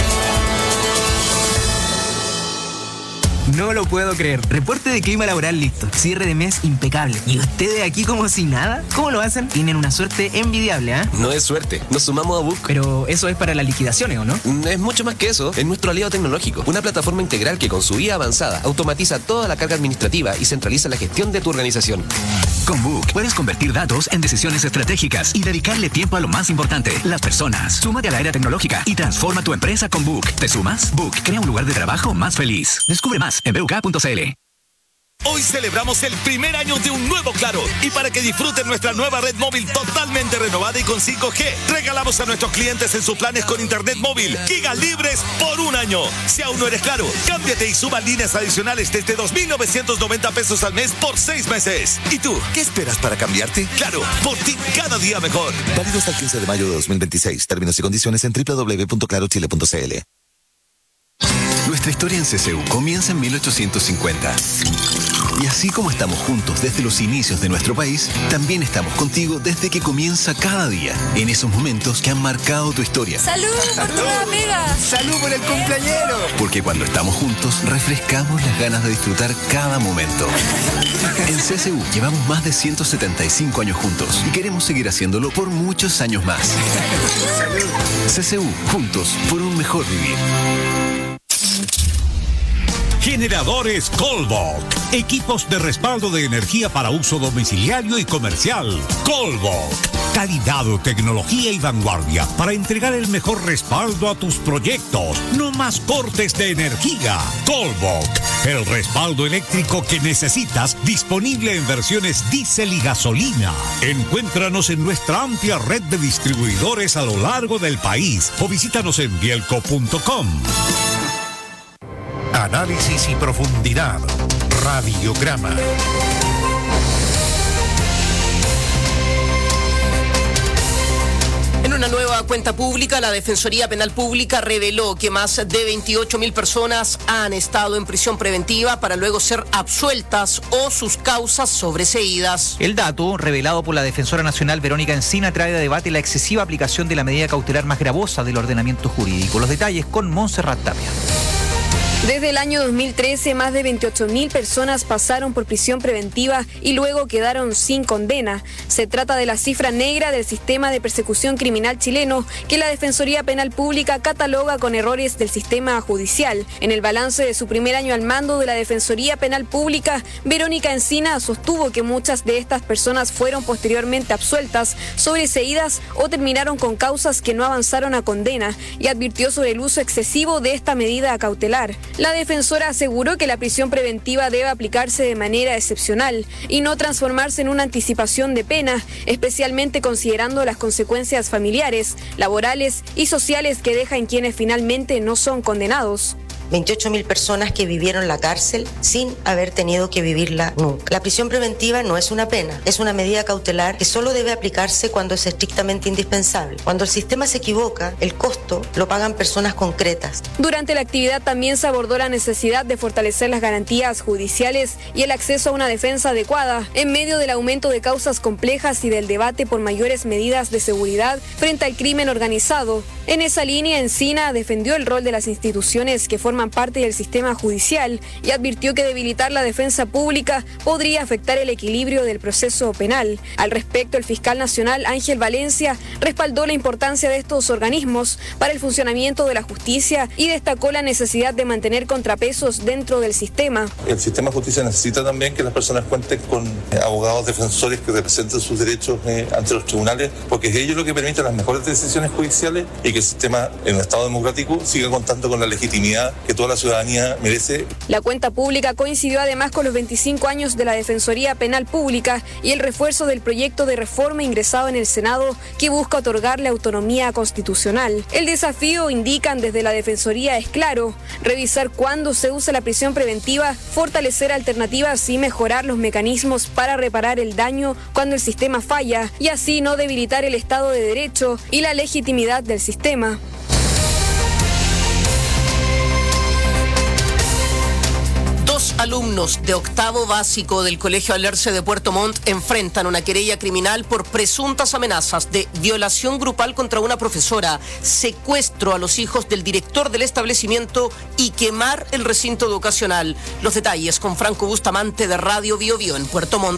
No lo puedo creer. Reporte de clima laboral listo. Cierre de mes impecable. ¿Y ustedes aquí como si nada? ¿Cómo lo hacen? Tienen una suerte envidiable, ¿ah? No es suerte. Nos sumamos a Book. Pero eso es para las liquidaciones, ¿o no? Es mucho más que eso. Es nuestro aliado tecnológico. Una plataforma integral que con su IA avanzada automatiza toda la carga administrativa y centraliza la gestión de tu organización. Con Book puedes convertir datos en decisiones estratégicas y dedicarle tiempo a lo más importante, las personas. Súmate a la era tecnológica y transforma tu empresa con Book. ¿Te sumas? Book crea un lugar de trabajo más feliz. Descubre más en buk.cl. Hoy celebramos el primer año de un nuevo Claro, y para que disfruten nuestra nueva red móvil totalmente renovada y con 5G, regalamos a nuestros clientes en sus planes con internet móvil gigas libres por un año. Si aún no eres Claro, cámbiate y suma líneas adicionales desde 2.990 pesos al mes por 6 meses. ¿Y tú, qué esperas para cambiarte? Claro, por ti cada día mejor. Válido hasta el 15 de mayo de 2026. Términos y condiciones en www.clarochile.cl. Nuestra historia en CCU comienza en 1850. Y así como estamos juntos desde los inicios de nuestro país, también estamos contigo desde que comienza cada día, en esos momentos que han marcado tu historia. ¡Salud por tu nueva amiga! ¡Salud por el cumpleañero! Porque cuando estamos juntos, refrescamos las ganas de disfrutar cada momento. En CCU llevamos más de 175 años juntos y queremos seguir haciéndolo por muchos años más. CCU, juntos por un mejor vivir. Generadores Colbok. Equipos de respaldo de energía para uso domiciliario y comercial. Colbok. Calidad, tecnología y vanguardia para entregar el mejor respaldo a tus proyectos. No más cortes de energía. Colbok. El respaldo eléctrico que necesitas, disponible en versiones diésel y gasolina. Encuéntranos en nuestra amplia red de distribuidores a lo largo del país o visítanos en bielco.com. Análisis y profundidad. Radiograma. En una nueva cuenta pública, la Defensoría Penal Pública reveló que más de 28.000 personas han estado en prisión preventiva para luego ser absueltas o sus causas sobreseídas. El dato, revelado por la Defensora Nacional Verónica Encina, trae a debate la excesiva aplicación de la medida cautelar más gravosa del ordenamiento jurídico. Los detalles con Montserrat Tapia. Desde el año 2013, más de 28.000 personas pasaron por prisión preventiva y luego quedaron sin condena. Se trata de la cifra negra del sistema de persecución criminal chileno que la Defensoría Penal Pública cataloga con errores del sistema judicial. En el balance de su primer año al mando de la Defensoría Penal Pública, Verónica Encina sostuvo que muchas de estas personas fueron posteriormente absueltas, sobreseídas o terminaron con causas que no avanzaron a condena, y advirtió sobre el uso excesivo de esta medida cautelar. La defensora aseguró que la prisión preventiva debe aplicarse de manera excepcional y no transformarse en una anticipación de pena, especialmente considerando las consecuencias familiares, laborales y sociales que deja en quienes finalmente no son condenados. 28.000 personas que vivieron la cárcel sin haber tenido que vivirla nunca. La prisión preventiva no es una pena, es una medida cautelar que solo debe aplicarse cuando es estrictamente indispensable. Cuando el sistema se equivoca, el costo lo pagan personas concretas. Durante la actividad también se abordó la necesidad de fortalecer las garantías judiciales y el acceso a una defensa adecuada en medio del aumento de causas complejas y del debate por mayores medidas de seguridad frente al crimen organizado. En esa línea, Encina defendió el rol de las instituciones que forman parte del sistema judicial y advirtió que debilitar la defensa pública podría afectar el equilibrio del proceso penal. Al respecto, el fiscal nacional Ángel Valencia respaldó la importancia de estos organismos para el funcionamiento de la justicia y destacó la necesidad de mantener contrapesos dentro del sistema. El sistema de justicia necesita también que las personas cuenten con abogados defensores que representen sus derechos ante los tribunales, porque es ello lo que permite las mejores decisiones judiciales y que el sistema en un Estado democrático siga contando con la legitimidad que toda la ciudadanía merece. La cuenta pública coincidió además con los 25 años de la Defensoría Penal Pública y el refuerzo del proyecto de reforma ingresado en el Senado que busca otorgarle autonomía constitucional. El desafío, indican desde la Defensoría, es claro: revisar cuándo se usa la prisión preventiva, fortalecer alternativas y mejorar los mecanismos para reparar el daño cuando el sistema falla y así no debilitar el Estado de Derecho y la legitimidad del sistema. Dos alumnos de octavo básico del Colegio Alerce de Puerto Montt enfrentan una querella criminal por presuntas amenazas de violación grupal contra una profesora, secuestro a los hijos del director del establecimiento y quemar el recinto educacional. Los detalles con Franco Bustamante de Radio Bio Bio en Puerto Montt.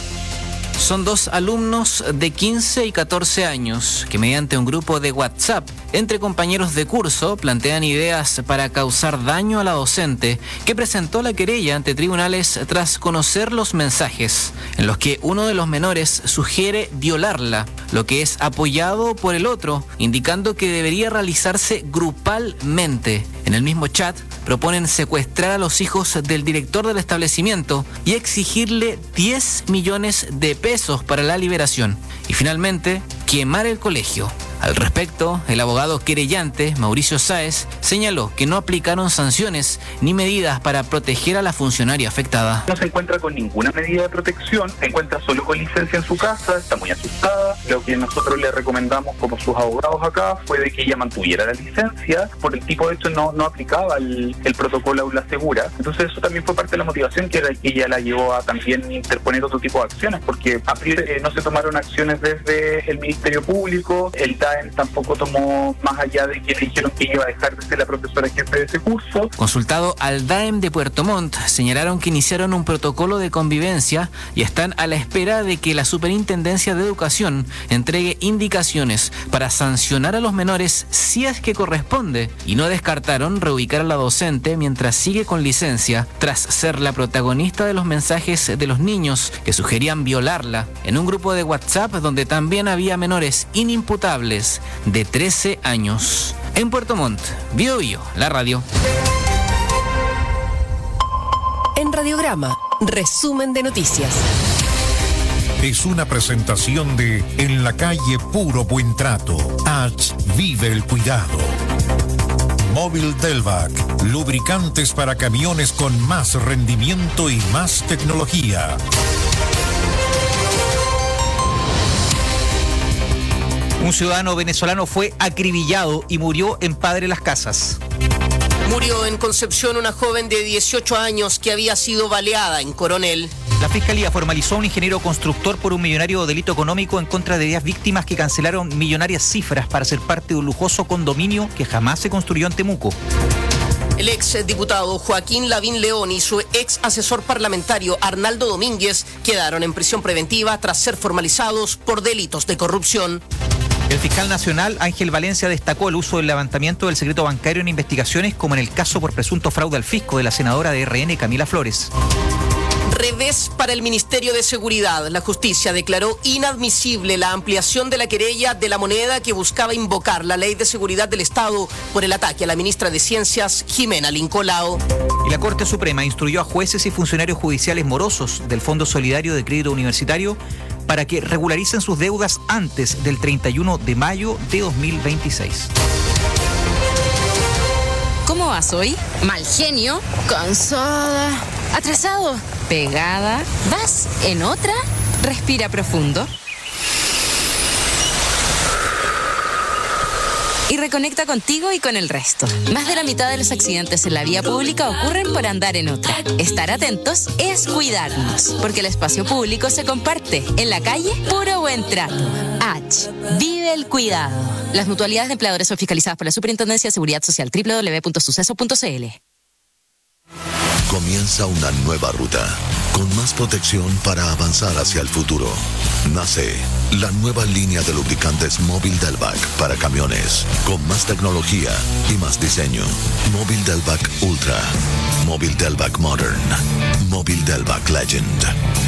Son dos alumnos de 15 y 14 años que mediante un grupo de WhatsApp entre compañeros de curso plantean ideas para causar daño a la docente que presentó la querella ante tribunales tras conocer los mensajes en los que uno de los menores sugiere violarla, lo que es apoyado por el otro, indicando que debería realizarse grupalmente. En el mismo chat proponen secuestrar a los hijos del director del establecimiento y exigirle 10 millones de pesos para la liberación. Y finalmente, quemar el colegio. Al respecto, el abogado querellante, Mauricio Sáez, señaló que no aplicaron sanciones ni medidas para proteger a la funcionaria afectada. No se encuentra con ninguna medida de protección, se encuentra solo con licencia en su casa, está muy asustada. Lo que nosotros le recomendamos como sus abogados acá fue de que ella mantuviera la licencia. Por el tipo de hecho no aplicaba el protocolo Aula Segura. Entonces eso también fue parte de la motivación que ella la llevó a también interponer otro tipo de acciones, porque a priori no se tomaron acciones desde el Ministerio Público, el DAEM tampoco tomó, más allá de que le dijeron que iba a dejar de ser la profesora jefe de ese curso. Consultado al DAEM de Puerto Montt, señalaron que iniciaron un protocolo de convivencia y están a la espera de que la Superintendencia de Educación entregue indicaciones para sancionar a los menores si es que corresponde, y no descartaron reubicar a la docente mientras sigue con licencia tras ser la protagonista de los mensajes de los niños que sugerían violarla en un grupo de WhatsApp donde también había menores inimputables de 13 años. En Puerto Montt, Bio Bio, la radio. En Radiograma, resumen de noticias. Es una presentación de En la calle Puro Buen Trato. H. Vive el cuidado. Móvil Delvac, lubricantes para camiones con más rendimiento y más tecnología. Un ciudadano venezolano fue acribillado y murió en Padre Las Casas. Murió en Concepción una joven de 18 años que había sido baleada en Coronel. La Fiscalía formalizó a un ingeniero constructor por un millonario delito económico en contra de 10 víctimas que cancelaron millonarias cifras para ser parte de un lujoso condominio que jamás se construyó en Temuco. El ex diputado Joaquín Lavín León y su ex asesor parlamentario Arnaldo Domínguez quedaron en prisión preventiva tras ser formalizados por delitos de corrupción. El fiscal nacional Ángel Valencia destacó el uso del levantamiento del secreto bancario en investigaciones como en el caso por presunto fraude al fisco de la senadora de RN Camila Flores. Revés para el Ministerio de Seguridad. La justicia declaró inadmisible la ampliación de la querella de La Moneda que buscaba invocar la Ley de Seguridad del Estado por el ataque a la ministra de Ciencias, Jimena Lincolao. Y la Corte Suprema instruyó a jueces y funcionarios judiciales morosos del Fondo Solidario de Crédito Universitario para que regularicen sus deudas antes del 31 de mayo de 2026. ¿Cómo vas hoy? Mal genio, cansada, atrasado, pegada. ¿Vas en otra? Respira profundo. Y reconecta contigo y con el resto. Más de la mitad de los accidentes en la vía pública ocurren por andar en otra. Estar atentos es cuidarnos, porque el espacio público se comparte. En la calle, puro buen trato. H. Vive el cuidado. Las mutualidades de empleadores son fiscalizadas por la Superintendencia de Seguridad Social. www.suceso.cl. Comienza una nueva ruta, con más protección para avanzar hacia el futuro. Nace la nueva línea de lubricantes Móvil Delvac para camiones, con más tecnología y más diseño. Móvil Delvac Ultra, Móvil Delvac Modern, Móvil Delvac Legend.